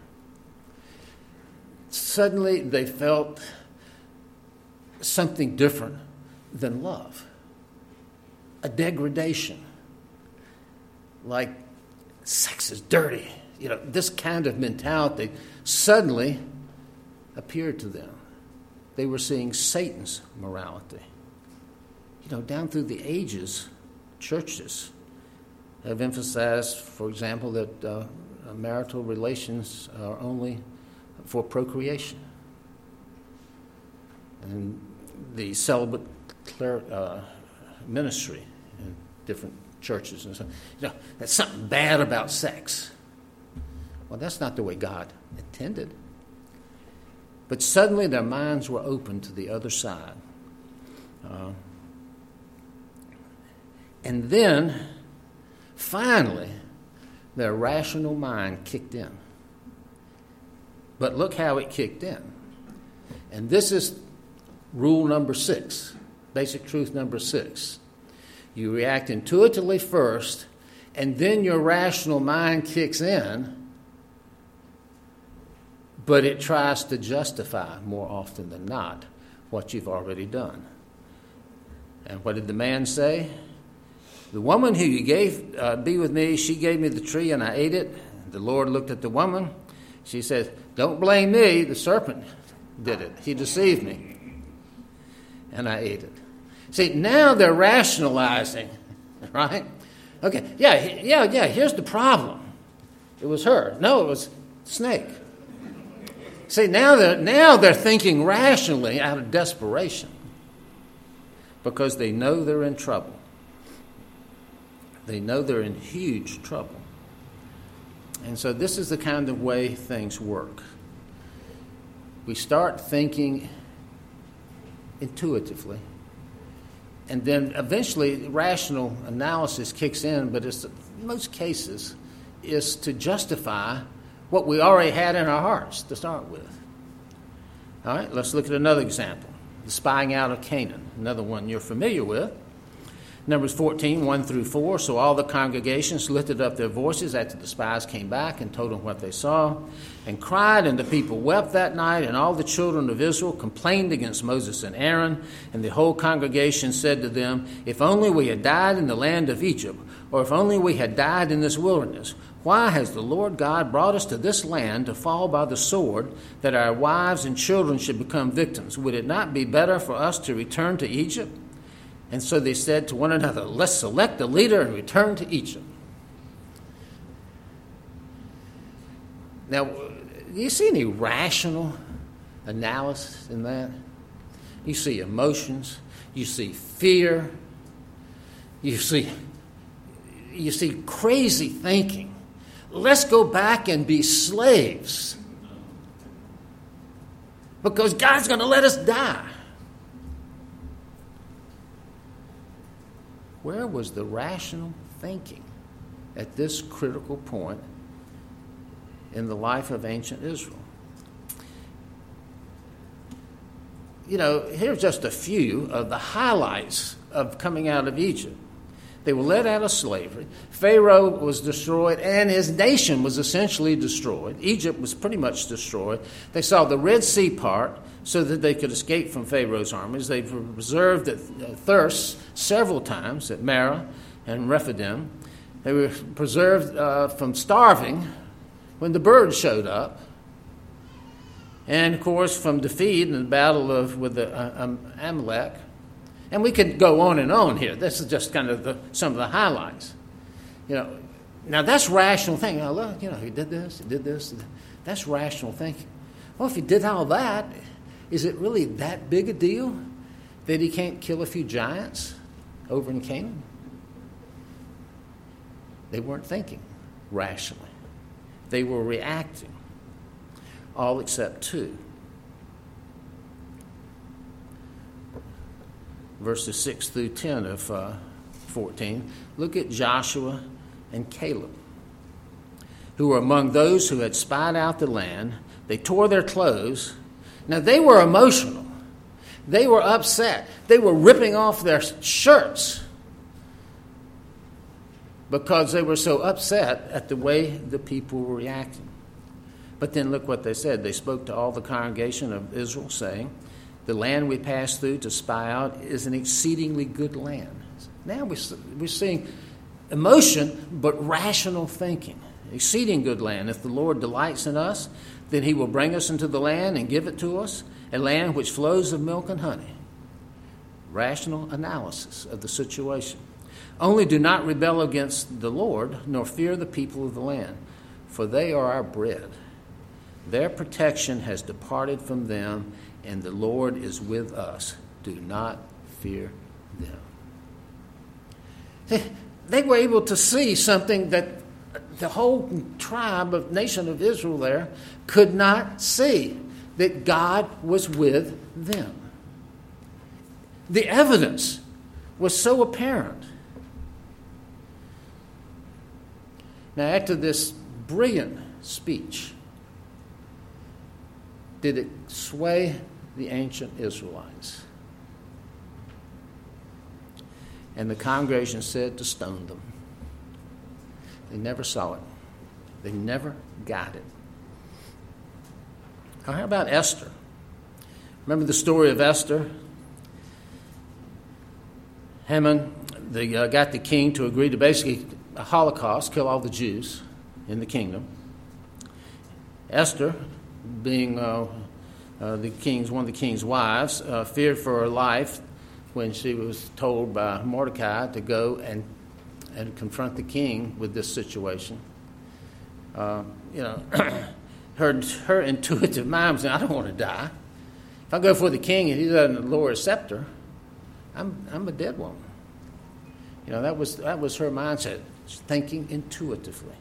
Suddenly they felt something different than love. A degradation. Like sex is dirty. You know, this kind of mentality suddenly appeared to them. They were seeing Satan's morality. You know, down through the ages, churches have emphasized, for example, that uh, marital relations are only for procreation. And the celibate cler- uh, ministry in different churches and so, you know, that's something bad about sex. Well, that's not the way God intended. But suddenly their minds were open to the other side. Uh, and then, finally, their rational mind kicked in. But look how it kicked in. And this is rule number six, basic truth number six. You react intuitively first, and then your rational mind kicks in, but it tries to justify more often than not what you've already done. And what did the man say? The woman who you gave uh, be with me, she gave me the tree and I ate it. The Lord looked at the woman. She said, "Don't blame me. The serpent did it. He deceived me. And I ate it." See, now they're rationalizing, right? Okay, yeah, yeah, yeah, here's the problem. It was her. No, it was snake. See, now they're, now they're thinking rationally out of desperation because they know they're in trouble. They know they're in huge trouble. And so this is the kind of way things work. We start thinking intuitively, and then eventually rational analysis kicks in, but it's, in most cases is to justify what we already had in our hearts to start with. All right, let's look at another example. The spying out of Canaan, another one you're familiar with. Numbers fourteen, one through four. So all the congregations lifted up their voices after the spies came back and told them what they saw, and cried, and the people wept that night, and all the children of Israel complained against Moses and Aaron, and the whole congregation said to them, "If only we had died in the land of Egypt, or if only we had died in this wilderness. Why has the Lord God brought us to this land to fall by the sword, that our wives and children should become victims? Would it not be better for us to return to Egypt?" And so they said to one another, "Let's select a leader and return to Egypt." Now, do you see any rational analysis in that? You see emotions, you see fear, you see, you see crazy thinking. Let's go back and be slaves because God's going to let us die. Where was the rational thinking at this critical point in the life of ancient Israel? You know, here's just a few of the highlights of coming out of Egypt. They were led out of slavery. Pharaoh was destroyed, and his nation was essentially destroyed. Egypt was pretty much destroyed. They saw the Red Sea part so that they could escape from Pharaoh's armies. They were preserved at thirst several times at Marah and Rephidim. They were preserved uh, from starving when the birds showed up. And, of course, from defeat in the battle of with the, uh, um, Amalek. And we could go on and on here. This is just kind of the, some of the highlights. You know, now that's rational thinking. Now, look, you know, he did this, he did this. That's rational thinking. Well, if he did all that, is it really that big a deal that he can't kill a few giants over in Canaan? They weren't thinking rationally. They were reacting, all except two. Verses six through ten of uh, fourteen. Look at Joshua and Caleb, who were among those who had spied out the land. They tore their clothes. Now, they were emotional. They were upset. They were ripping off their shirts because they were so upset at the way the people were reacting. But then look what they said. They spoke to all the congregation of Israel, saying, the land we passed through to spy out is an exceedingly good land. Now we're seeing emotion, but rational thinking. Exceeding good land. If the Lord delights in us, then he will bring us into the land and give it to us, a land which flows of milk and honey. Rational analysis of the situation. Only do not rebel against the Lord, nor fear the people of the land, for they are our bread. Their protection has departed from them, and the Lord is with us. Do not fear them. They were able to see something that the whole tribe of nation of Israel there could not see, that God was with them. The evidence was so apparent. Now, after this brilliant speech, did it sway the ancient Israelites? And the congregation said to stone them. They never saw it. They never got it. Now, how about Esther? Remember the story of Esther? Haman they, uh, got the king to agree to basically a Holocaust, kill all the Jews in the kingdom. Esther, being uh, uh, the king's one of the king's wives, uh, feared for her life when she was told by Mordecai to go and and confront the king with this situation. Uh, you know, her her intuitive mind was saying, I don't want to die. If I go for the king and he doesn't lower his scepter, I'm I'm a dead woman. You know, that was that was her mindset, thinking intuitively.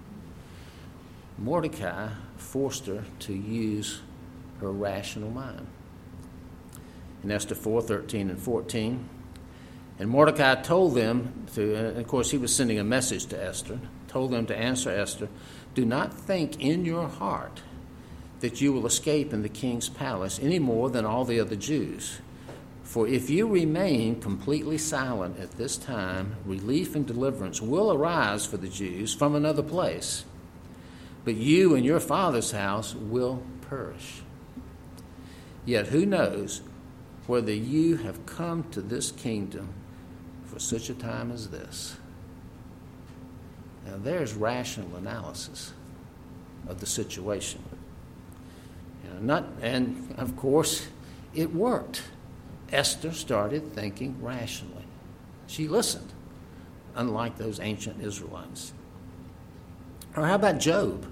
Mordecai forced her to use her rational mind. In Esther four, thirteen and fourteen, and Mordecai told them to, and of course he was sending a message to Esther, told them to answer Esther, do not think in your heart that you will escape in the king's palace any more than all the other Jews. For if you remain completely silent at this time, relief and deliverance will arise for the Jews from another place. But you and your father's house will perish. Yet who knows whether you have come to this kingdom for such a time as this? Now there's rational analysis of the situation. You know, not, and of course, it worked. Esther started thinking rationally. She listened, unlike those ancient Israelites. Or how about Job?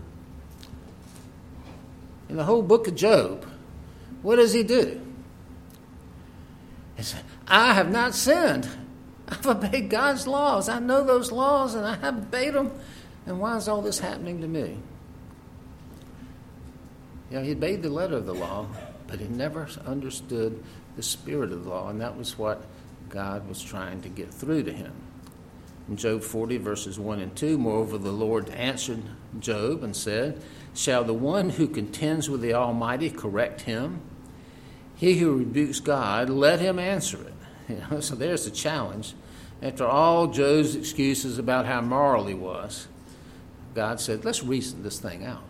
In the whole book of Job, what does he do? He said, I have not sinned. I've obeyed God's laws. I know those laws and I have obeyed them. And why is all this happening to me? You know, he obeyed the letter of the law, but he never understood the spirit of the law, and that was what God was trying to get through to him. In Job forty, verses one and two, moreover, the Lord answered Job and said, shall the one who contends with the Almighty correct him? He who rebukes God, let him answer it. You know, so there's the challenge After all Job's excuses about how moral he was, God said, let's reason this thing out.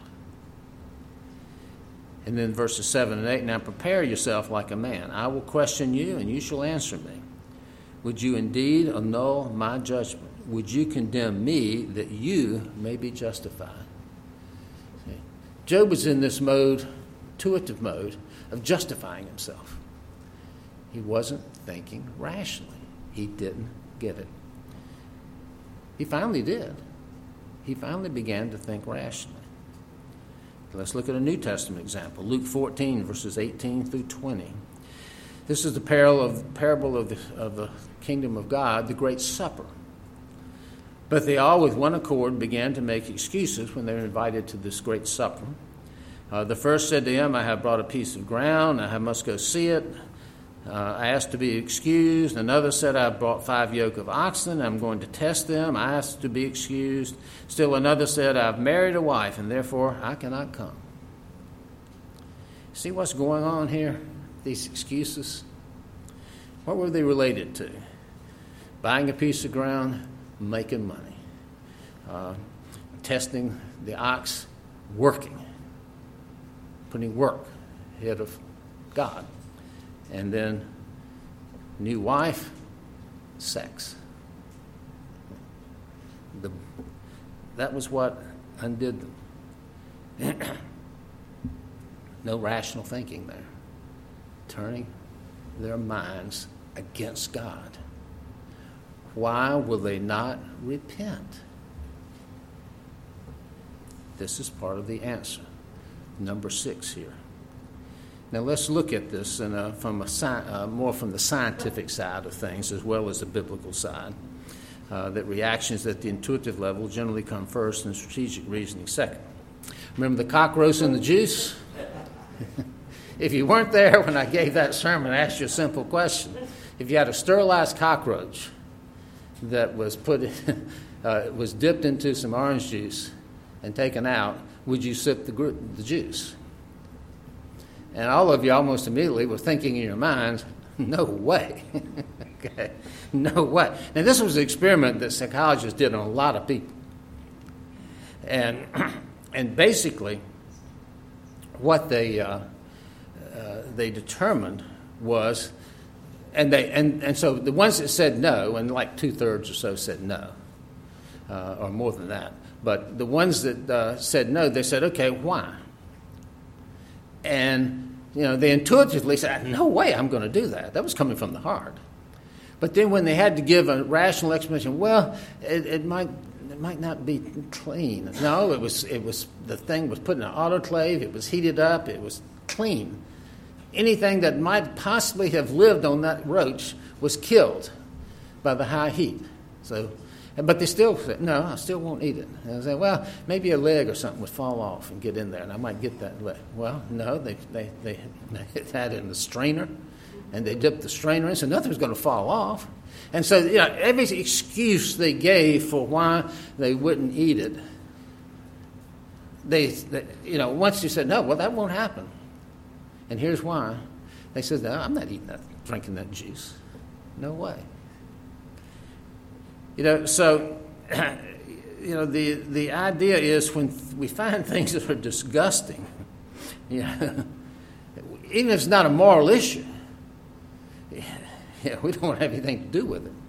And then verses seven and eight, now prepare yourself like a man. I will question you, and you shall answer me. Would you indeed annul my judgment? Would you condemn me that you may be justified? See, Job was in this mode, intuitive mode, of justifying himself. He wasn't thinking rationally. He didn't get it. He finally did. He finally began to think rationally. Let's look at a New Testament example. Luke fourteen, verses eighteen through twenty. This is the parable of, parable of, the, of the kingdom of God, the great supper. But they all with one accord began to make excuses when they were invited to this great supper. Uh, the first said to him, I have brought a piece of ground, I must go see it. Uh, I asked to be excused. Another said, I brought five yoke of oxen, I'm going to test them. I asked to be excused. Still another said, I've married a wife, and therefore I cannot come. See what's going on here? These excuses. What were they related to? Buying a piece of ground, making money. Uh, testing the ox, working. Putting work ahead of God. And then new wife, sex. The, that was what undid them. No rational thinking there. Turning their minds against God. Why will they not repent? This is part of the answer. Number six here. Now let's look at this in a, from a sci- uh, more from the scientific side of things as well as the biblical side. Uh, that reactions at the intuitive level generally come first and strategic reasoning second. Remember the cockroach and the juice? If you weren't there when I gave that sermon, I asked you a simple question. If you had a sterilized cockroach that was put in, uh, was dipped into some orange juice and taken out, would you sip the, gr- the juice? And all of you almost immediately were thinking in your minds, no way. Okay, no way. Now, this was an experiment that psychologists did on a lot of people. And and basically, what they uh, uh, they determined was, and they and, and so the ones that said no, and like two-thirds or so said no, uh, or more than that. But the ones that uh, said no, they said, okay, why? And, you know, they intuitively said, no way I'm going to do that. That was coming from the heart. But then when they had to give a rational explanation, well, it, it might it might not be clean. No, it was it was the thing was put in an autoclave. It was heated up. It was clean. Anything that might possibly have lived on that roach was killed by the high heat. So, but they still said, no, I still won't eat it. And I said, well, maybe a leg or something would fall off and get in there, and I might get that leg. Well, no, they they they, they had it in the strainer. And they dipped the strainer in, so nothing was going to fall off. And so, you know, every excuse they gave for why they wouldn't eat it, they, they you know, once you said, no, well, that won't happen. And here's why. They said, no, I'm not eating that, drinking that juice. No way. You know, so, you know, the, the idea is when we find things that are disgusting, you know, even if it's not a moral issue, yeah, we don't have anything to do with it.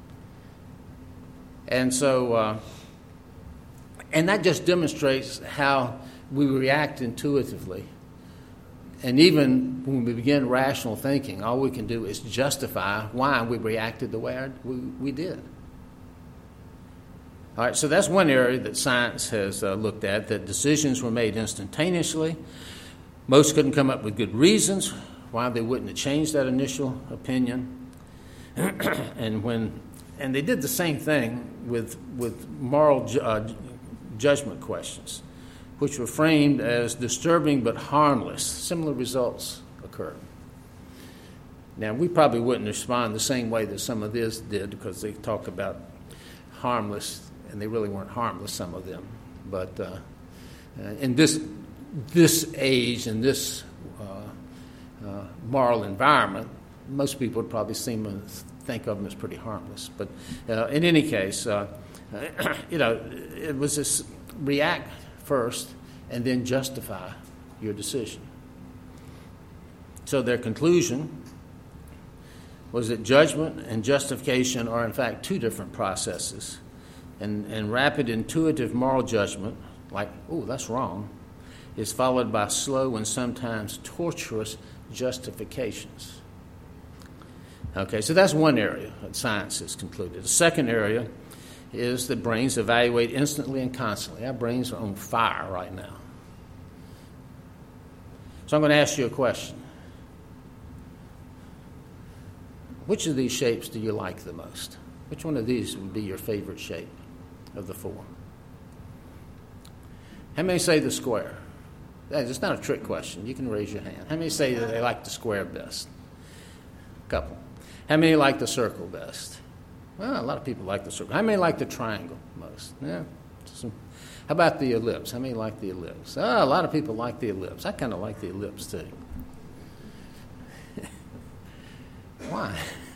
And so, uh, and that just demonstrates how we react intuitively. And even when we begin rational thinking, all we can do is justify why we reacted the way we, we did. All right, so that's one area that science has uh, looked at, that decisions were made instantaneously. Most couldn't come up with good reasons why they wouldn't have changed that initial opinion. and when and they did the same thing with with moral ju- uh, judgment questions, which were framed as disturbing but harmless. Similar results occurred. Now, we probably wouldn't respond the same way that some of this did, because they talk about harmless, and they really weren't harmless, some of them. But uh, in this this age, in this uh, uh, moral environment, most people would probably seem think of them as pretty harmless. But uh, in any case, uh, you know, it was this react first and then justify your decision. So their conclusion was that judgment and justification are in fact two different processes. And, and rapid intuitive moral judgment, like, oh, that's wrong, is followed by slow and sometimes torturous justifications. Okay, so that's one area that science has concluded. The second area is that brains evaluate instantly and constantly. Our brains are on fire right now. So I'm going to ask you a question. Which of these shapes do you like the most? Which one of these would be your favorite shape of the four? How many say the square? It's not a trick question. You can raise your hand. How many say that they like the square best? A couple. How many like the circle best? Well, a lot of people like the circle. How many like the triangle most? Yeah. Some. How about the ellipse? How many like the ellipse? Oh, a lot of people like the ellipse. I kind of like the ellipse too. Why?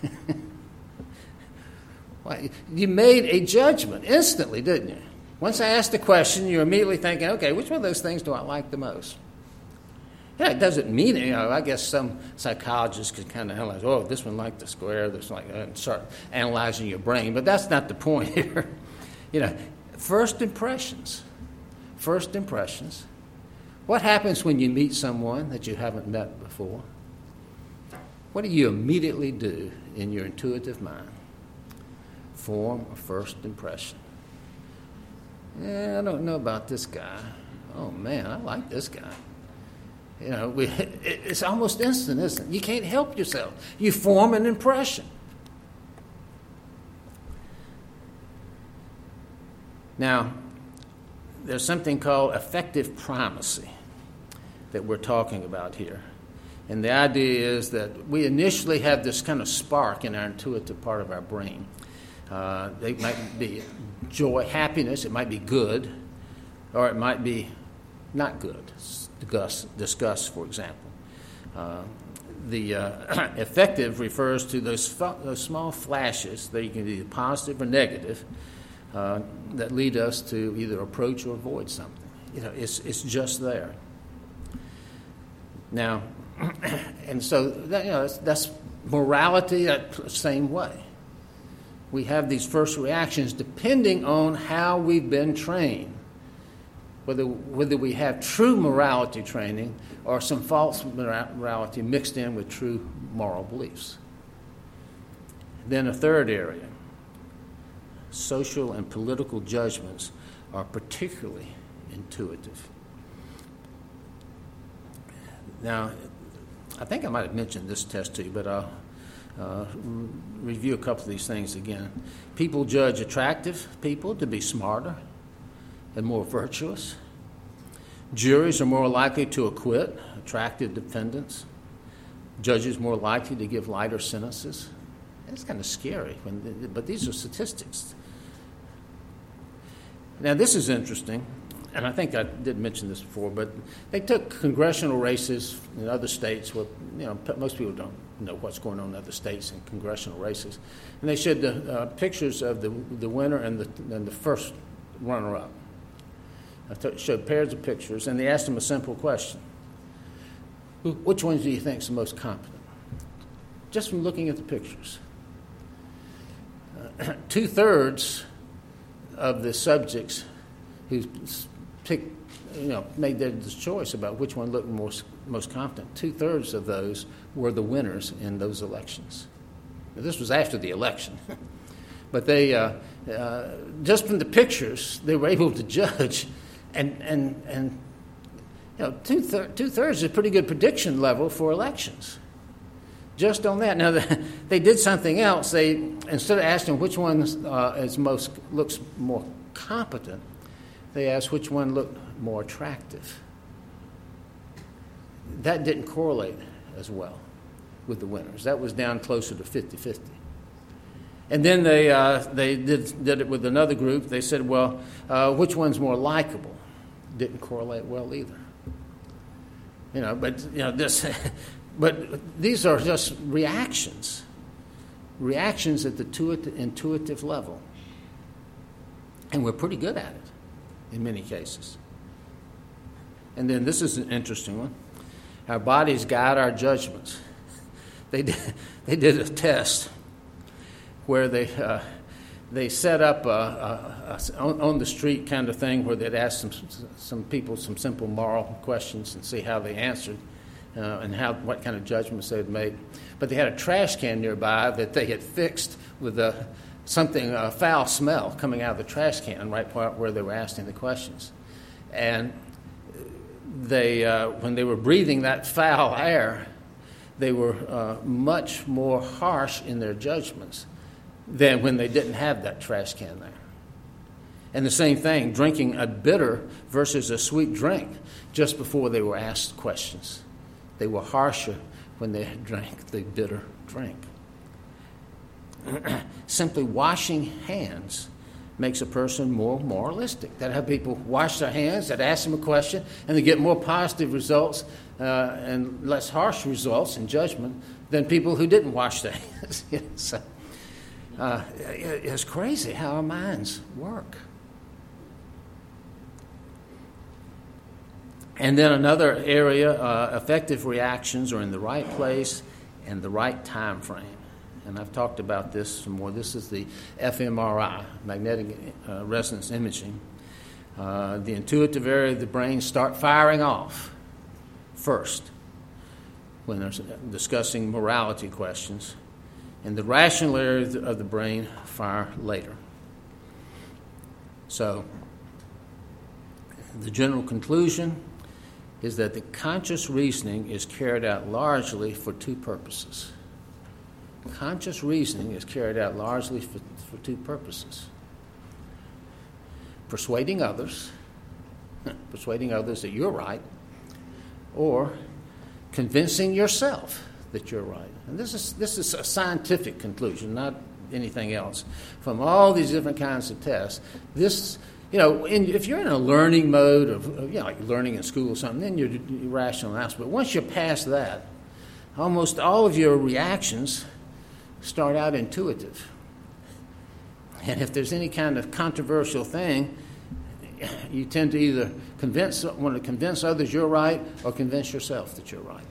Why? You made a judgment instantly, didn't you? Once I asked the question, you're immediately thinking, okay, which one of those things do I like the most? Yeah, it doesn't mean, you know, I guess some psychologists could kind of analyze, oh, this one liked the square, this one like that, and start analyzing your brain. But that's not the point here. You know, first impressions. First impressions. What happens when you meet someone that you haven't met before? What do you immediately do in your intuitive mind? Form a first impression. Yeah, I don't know about this guy. Oh, man, I like this guy. You know, we, it, it's almost instant, isn't it? You can't help yourself. You form an impression. Now, there's something called affective primacy that we're talking about here. And the idea is that we initially have this kind of spark in our intuitive part of our brain. Uh, it might be joy, happiness, it might be good, or it might be not good. Disgust, disgust for example. Uh, the uh, affective refers to those, those small flashes that you can be positive or negative uh, that lead us to either approach or avoid something. You know, it's it's just there. Now, and so that, you know, that's, that's morality that same way. We have these first reactions depending on how we've been trained. Whether, whether we have true morality training or some false morality mixed in with true moral beliefs. Then a third area, social and political judgments are particularly intuitive. Now, I think I might have mentioned this test to you, but I'll uh, re- review a couple of these things again. People judge attractive people to be smarter and more virtuous. Juries are more likely to acquit attractive defendants. Judges more likely to give lighter sentences. It's kind of scary, when, but these are statistics. Now, this is interesting, and I think I did mention this before, but they took congressional races in other states where, you know, most people don't know what's going on in other states in congressional races, and they showed the uh, pictures of the the winner and the and the first runner-up. I t- showed pairs of pictures, and they asked them a simple question. Which ones do you think is the most competent? Just from looking at the pictures. Uh, two-thirds of the subjects who picked, you know, made their choice about which one looked most, most competent, two-thirds of those were the winners in those elections. Now, this was after the election. But they, uh, uh, just from the pictures, they were able to judge. And, and, and you know, two-thir- two-thirds is a pretty good prediction level for elections. Just on that. Now, the, they did something else. They, instead of asking which one uh, is most looks more competent, they asked which one looked more attractive. That didn't correlate as well with the winners. That was down closer to fifty-fifty. And then they uh, they did, did it with another group. They said, well, uh, which one's more likable? Didn't correlate well either. You know, but you know this, but these are just reactions. reactions at the intuitive, intuitive level. And we're pretty good at it in many cases. And then this is an interesting one. Our bodies guide our judgments. They did, they did a test where they uh, they set up a, a, a, on, on the street kind of thing where they'd ask some some people some simple moral questions and see how they answered uh, and how what kind of judgments they'd make. But they had a trash can nearby that they had fixed with a something a foul smell coming out of the trash can right where they were asking the questions, and they uh, when they were breathing that foul air, they were uh, much more harsh in their judgments than when they didn't have that trash can there. And the same thing, drinking a bitter versus a sweet drink just before they were asked questions. They were harsher when they drank the bitter drink. Simply washing hands makes a person more moralistic. That have people wash their hands, that ask them a question, and they get more positive results uh, and less harsh results in judgment than people who didn't wash their hands. So, uh, it's crazy how our minds work. And then another area, uh, effective reactions are in the right place and the right time frame. And I've talked about this some more. This is the f M R I, magnetic uh, resonance imaging. Uh, the intuitive area of the brain start firing off first when they're discussing morality questions, and the rational area of the brain fire later. So the general conclusion is that the conscious reasoning is carried out largely for two purposes. Conscious reasoning is carried out largely for, for two purposes. Persuading others, persuading others that you're right, or convincing yourself that you're right. And this is this is a scientific conclusion, not anything else. From all these different kinds of tests, this, you know, in, if you're in a learning mode of, you know, like learning in school or something, then you're, you're rational analysis. But once you're past that, almost all of your reactions start out intuitive. And if there's any kind of controversial thing, you tend to either convince want to convince others you're right or convince yourself that you're right.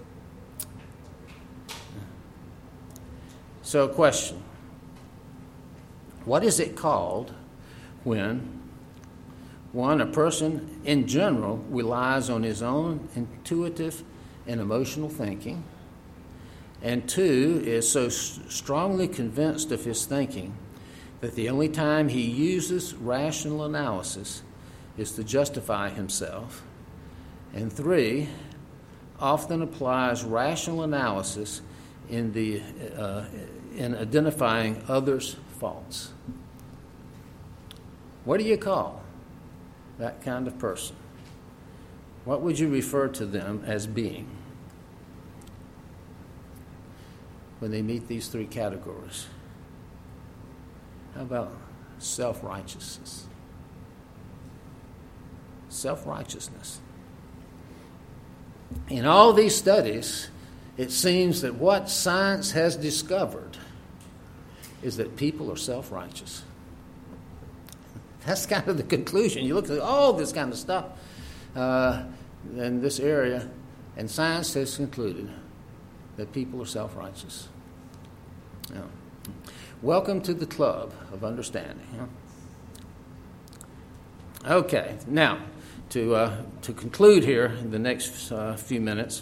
So, question. What is it called when, one, a person in general relies on his own intuitive and emotional thinking, and two, is so s- strongly convinced of his thinking that the only time he uses rational analysis is to justify himself, and three, often applies rational analysis in the uh, in identifying others' faults? What do you call that kind of person? What would you refer to them as being when they meet these three categories? How about self-righteousness? Self-righteousness. In all these studies, it seems that what science has discovered is that people are self-righteous. That's kind of the conclusion. You look at all this kind of stuff uh, in this area, and science has concluded that people are self-righteous. Yeah. Welcome to the club of understanding. Huh? Okay, now to uh, to conclude here in the next uh, few minutes,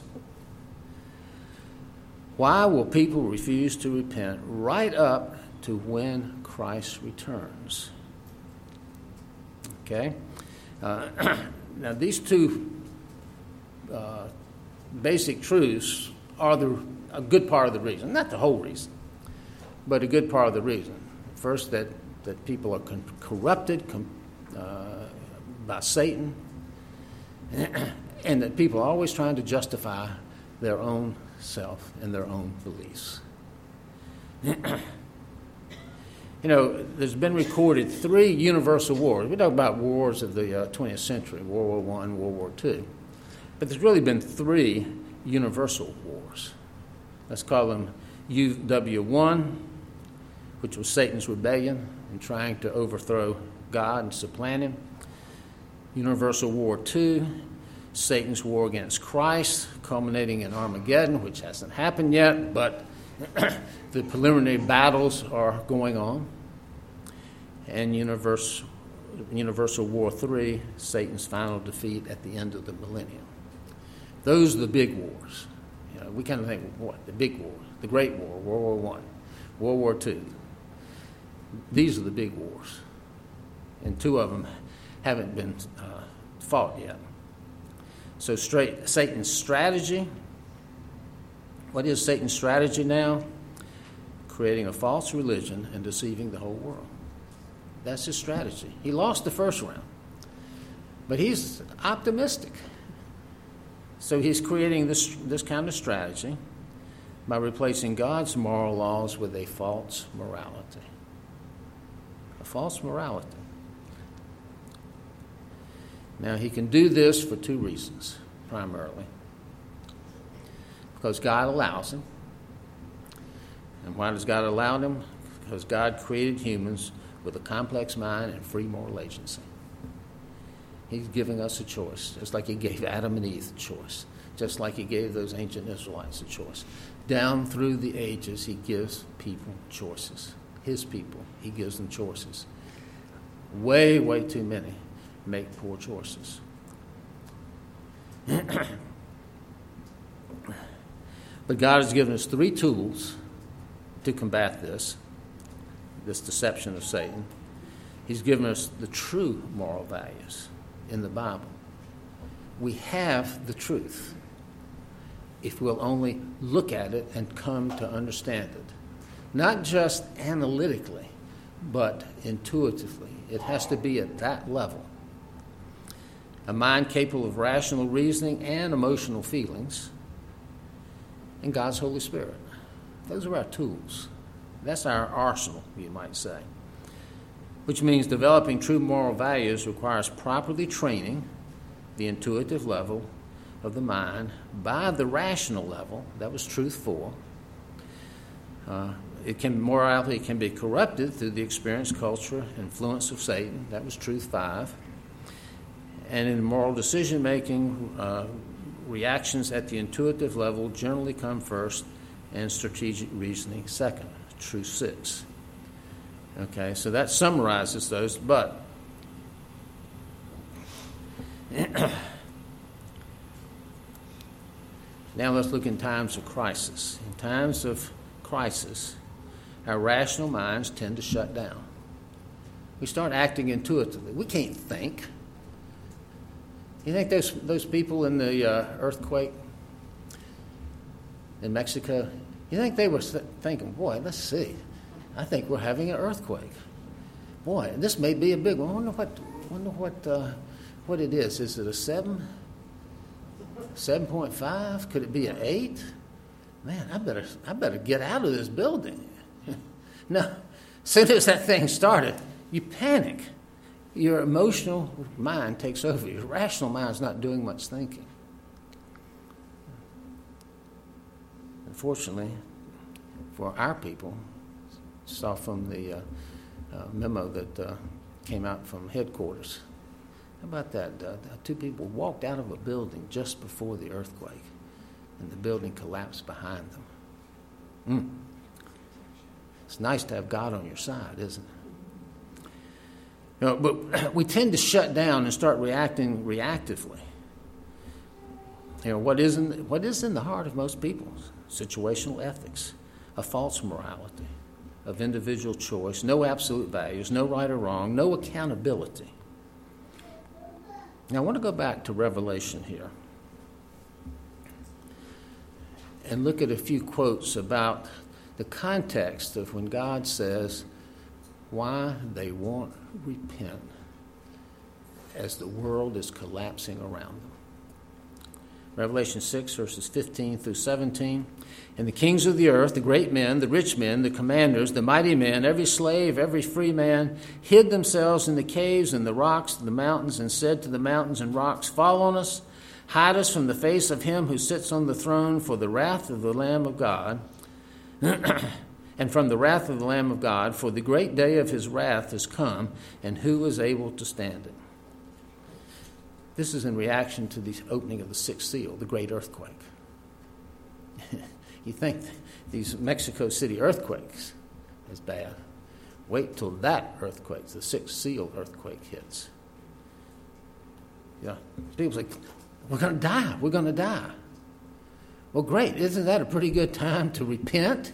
why will people refuse to repent right up to when Christ returns? Okay, uh, now these two uh, basic truths are the a good part of the reason, not the whole reason, but a good part of the reason. First, that, that people are con- corrupted com- uh, by Satan, and that people are always trying to justify their own self and their own beliefs. You know, there's been recorded three universal wars. We talk about wars of the uh, twentieth century, World War One, World War Two. But there's really been three universal wars. Let's call them U W one, which was Satan's rebellion in trying to overthrow God and supplant him. Universal War Two, Satan's war against Christ, culminating in Armageddon, which hasn't happened yet, but the preliminary battles are going on. And Universe, Universal War Three, Satan's final defeat at the end of the millennium. Those are the big wars. You know, we kind of think, what? The big war, the Great War, World War One, World War Two. These are the big wars. And two of them haven't been uh, fought yet. So straight, Satan's strategy, what is Satan's strategy now? Creating a false religion and deceiving the whole world. That's his strategy. He lost the first round, but he's optimistic. So he's creating this, this kind of strategy by replacing God's moral laws with a false morality. A false morality. Now, he can do this for two reasons, primarily. Because God allows him. And why does God allow them? Because God created humans with a complex mind and free moral agency. He's giving us a choice, just like he gave Adam and Eve a choice, just like he gave those ancient Israelites a choice. Down through the ages, he gives people choices. His people, he gives them choices. Way, way too many make poor choices. But God has given us three tools to combat this, this deception of Satan. He's given us the true moral values in the Bible. We have the truth if we'll only look at it and come to understand it. Not just analytically, but intuitively. It has to be at that level. A mind capable of rational reasoning and emotional feelings, and God's Holy Spirit. Those are our tools. That's our arsenal, you might say. Which means developing true moral values requires properly training the intuitive level of the mind by the rational level. That was truth four. Uh, it can morality can be corrupted through the experience, culture, influence of Satan. That was truth five. And in moral decision making, uh, reactions at the intuitive level generally come first, and strategic reasoning second. Truth six. Okay, so that summarizes those, but now let's look in times of crisis. In times of crisis, our rational minds tend to shut down. We start acting intuitively. We can't think. You think those those people in the uh, earthquake in Mexico, you think they were thinking, boy, let's see, I think we're having an earthquake. Boy, this may be a big one. I wonder what, wonder what, uh, what it is. Is it a seven? seven point five? Could it be an eight? Man, I better, I better get out of this building. No, as soon as that thing started, you panic. Your emotional mind takes over. Your rational mind is not doing much thinking. Unfortunately, for our people, saw from the uh, uh, memo that uh, came out from headquarters. How about that? Uh, two people walked out of a building just before the earthquake, and the building collapsed behind them. Mm. It's nice to have God on your side, isn't it? You know, but we tend to shut down and start reacting reactively. You know, what is in, what is in the heart of most people? Situational ethics, a false morality of individual choice, no absolute values, no right or wrong, no accountability. Now, I want to go back to Revelation here and look at a few quotes about the context of when God says why they won't repent as the world is collapsing around them. Revelation six, verses fifteen through seventeen. And the kings of the earth, the great men, the rich men, the commanders, the mighty men, every slave, every free man, hid themselves in the caves and the rocks and the mountains, and said to the mountains and rocks, fall on us, hide us from the face of him who sits on the throne, for the wrath of the Lamb of God and from the wrath of the Lamb of God, for the great day of his wrath is come, and who is able to stand it? This is in reaction to the opening of the sixth seal, the great earthquake. You think these Mexico City earthquakes is bad. Wait till that earthquake, the sixth seal earthquake, hits. Yeah, people say, we're going to die, we're going to die. Well, great, isn't that a pretty good time to repent?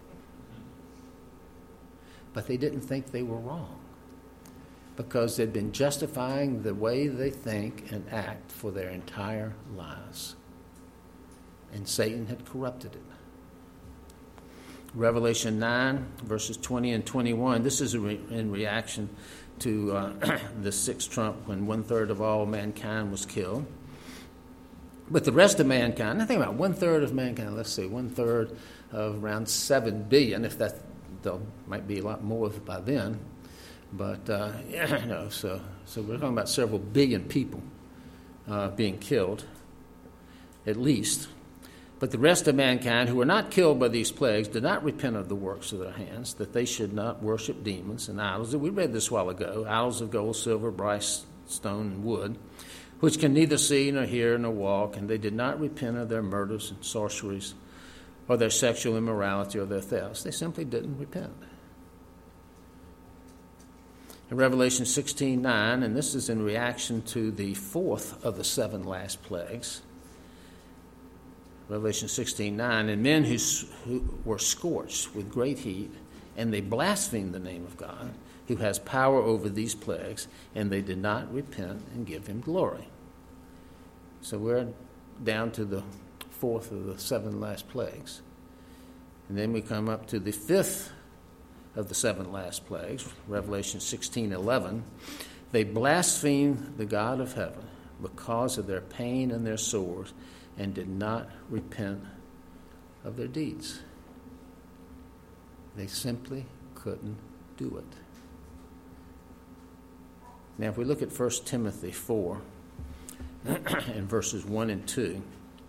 But they didn't think they were wrong, because they'd been justifying the way they think and act for their entire lives. And Satan had corrupted it. Revelation nine, verses twenty and twenty-one, this is in reaction to uh, the sixth trump, when one-third of all mankind was killed. But the rest of mankind, I think about one-third of mankind, let's say one-third of around seven billion, if that, there might be a lot more by then. But, uh, yeah, no, so, so we're talking about several billion people uh, being killed, at least. But the rest of mankind who were not killed by these plagues did not repent of the works of their hands, that they should not worship demons and idols. We read this a while ago, idols of gold, silver, brass, stone, and wood, which can neither see nor hear nor walk, and they did not repent of their murders and sorceries or their sexual immorality or their thefts. They simply didn't repent. In Revelation sixteen nine, and this is in reaction to the fourth of the seven last plagues, Revelation sixteen nine, and men who, who were scorched with great heat, and they blasphemed the name of God, who has power over these plagues, and they did not repent and give him glory. So we're down to the fourth of the seven last plagues. And then we come up to the fifth of the seven last plagues, Revelation sixteen eleven. They blasphemed the God of heaven because of their pain and their sores, and did not repent of their deeds. They simply couldn't do it. Now, if we look at First Timothy four, in verses one and two,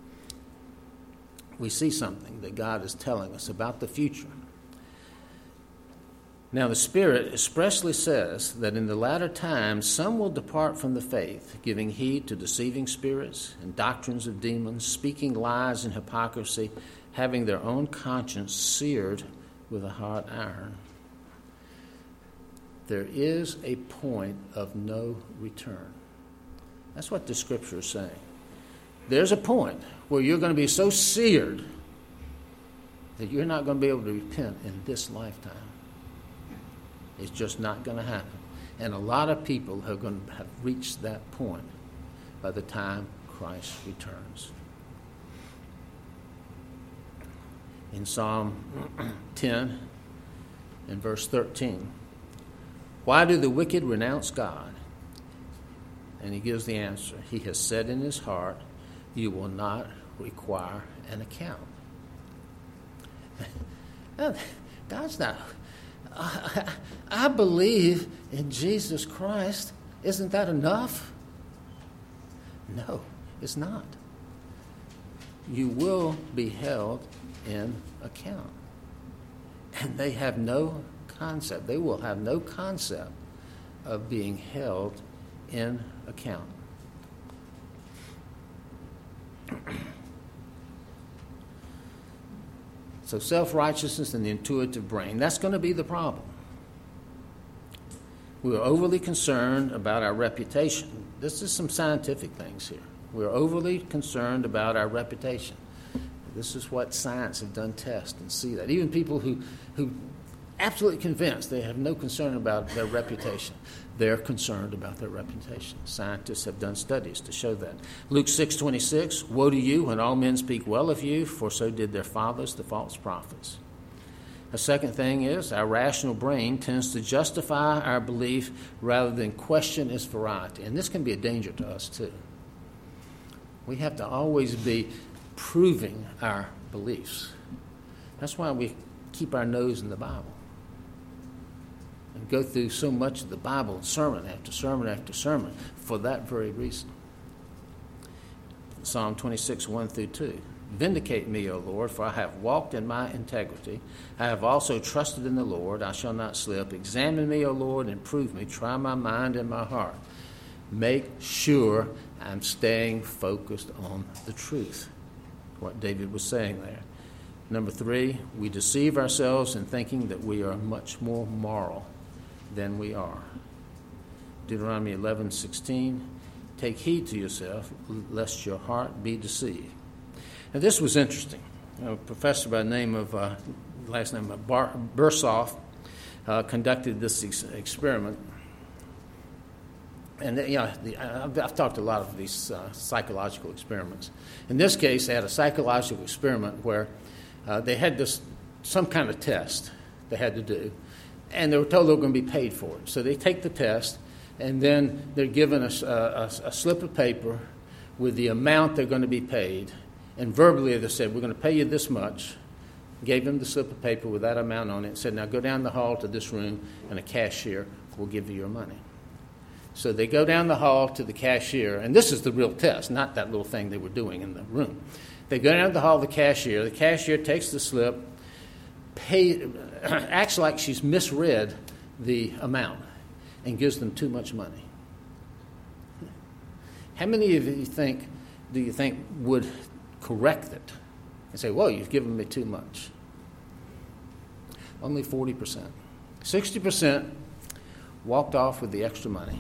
we see something that God is telling us about the future. Now, the Spirit expressly says that in the latter times some will depart from the faith, giving heed to deceiving spirits and doctrines of demons, speaking lies and hypocrisy, having their own conscience seared with a hot iron. There is a point of no return. That's what the Scripture is saying. There's a point where you're going to be so seared that you're not going to be able to repent in this lifetime. It's just not going to happen. And a lot of people are going to have reached that point by the time Christ returns. In Psalm ten and verse thirteen, why do the wicked renounce God? And he gives the answer. He has said in his heart, you will not require an account. God's not... I, I believe in Jesus Christ. Isn't that enough? No, it's not. You will be held in account. And they have no concept. They will have no concept of being held in account. So self-righteousness and the intuitive brain, that's going to be the problem. We're overly concerned about our reputation. This is some scientific things here. We're overly concerned about our reputation. This is what science have done tests and see that. Even people who, who absolutely convinced they have no concern about their reputation, they're concerned about their reputation. Scientists have done studies to show that. Luke six twenty-six, woe to you when all men speak well of you, for so did their fathers, the false prophets. A second thing is our rational brain tends to justify our belief rather than question its veracity. And this can be a danger to us too. We have to always be proving our beliefs. That's why we keep our nose in the Bible and go through so much of the Bible, sermon after sermon after sermon, for that very reason. Psalm twenty-six, one through two. Vindicate me, O Lord, for I have walked in my integrity. I have also trusted in the Lord. I shall not slip. Examine me, O Lord, and prove me. Try my mind and my heart. Make sure I'm staying focused on the truth. What David was saying there. Number three, we deceive ourselves in thinking that we are much more moral than we are. Deuteronomy eleven sixteen, take heed to yourself, lest your heart be deceived. Now, this was interesting. A professor by the name of, uh, last name of Bar- Bursoff uh, conducted this ex- experiment. And, you know, the, I've, I've talked a lot of these uh, psychological experiments. In this case, they had a psychological experiment where uh, they had this some kind of test they had to do, and they were told they were going to be paid for it. So they take the test, and then they're given a, a, a slip of paper with the amount they're going to be paid. And verbally they said, we're going to pay you this much. Gave them the slip of paper with that amount on it and said, now go down the hall to this room and a cashier will give you your money. So they go down the hall to the cashier, and this is the real test, not that little thing they were doing in the room. They go down the hall to the cashier. The cashier takes the slip, pay, acts like she's misread the amount, and gives them too much money. How many of you think, do you think would correct it and say, well, you've given me too much? Only forty percent. sixty percent walked off with the extra money.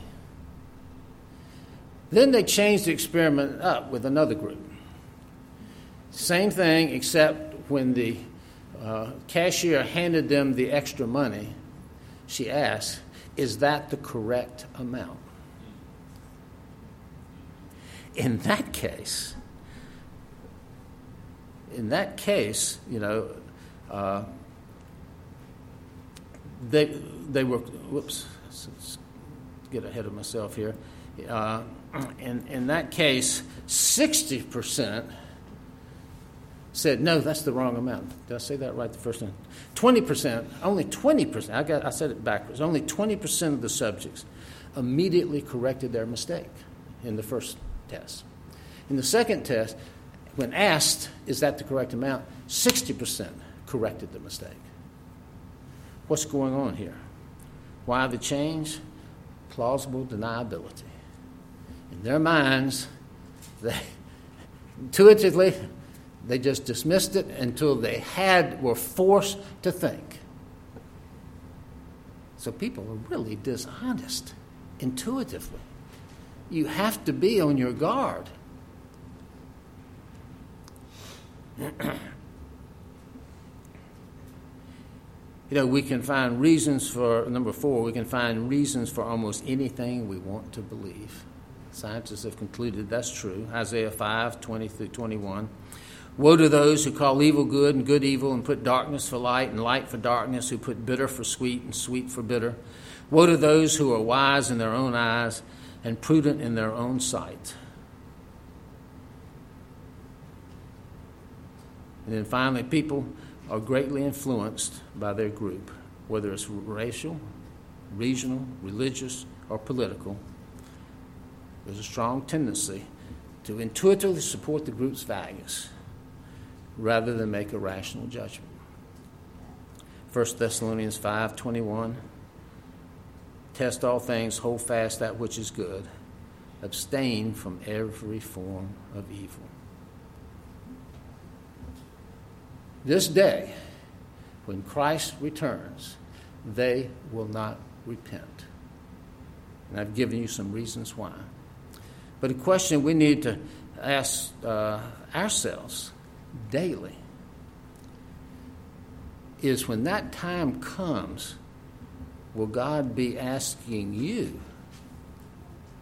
Then they changed the experiment up with another group. Same thing, except when the uh, cashier handed them the extra money, she asked, is that the correct amount? In that case, in that case, you know, uh, they they were. Whoops, let's, let's get ahead of myself here. Uh, in in that case, sixty percent said no, that's the wrong amount. Did I say that right the first time? Twenty percent, only twenty percent. I got I said it backwards. Only twenty percent of the subjects immediately corrected their mistake in the first test. In the second test, when asked, is that the correct amount, sixty percent corrected the mistake. What's going on here? Why the change? Plausible deniability. In their minds, they intuitively, they just dismissed it until they had were forced to think. So people are really dishonest intuitively. You have to be on your guard. You know, we can find reasons for, number four, we can find reasons for almost anything we want to believe. Scientists have concluded that's true. Isaiah five, twenty through twenty-one. Woe to those who call evil good and good evil and put darkness for light and light for darkness, who put bitter for sweet and sweet for bitter. Woe to those who are wise in their own eyes and prudent in their own sight. And then finally, people are greatly influenced by their group, whether it's racial, regional, religious, or political. There's a strong tendency to intuitively support the group's values rather than make a rational judgment. First Thessalonians five twenty-one, test all things, hold fast that which is good, abstain from every form of evil. This day, when Christ returns, they will not repent. And I've given you some reasons why. But a question we need to ask uh, ourselves daily is, when that time comes, will God be asking you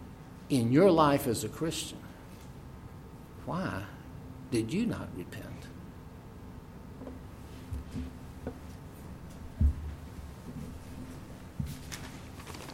in your life as a Christian, why did you not repent?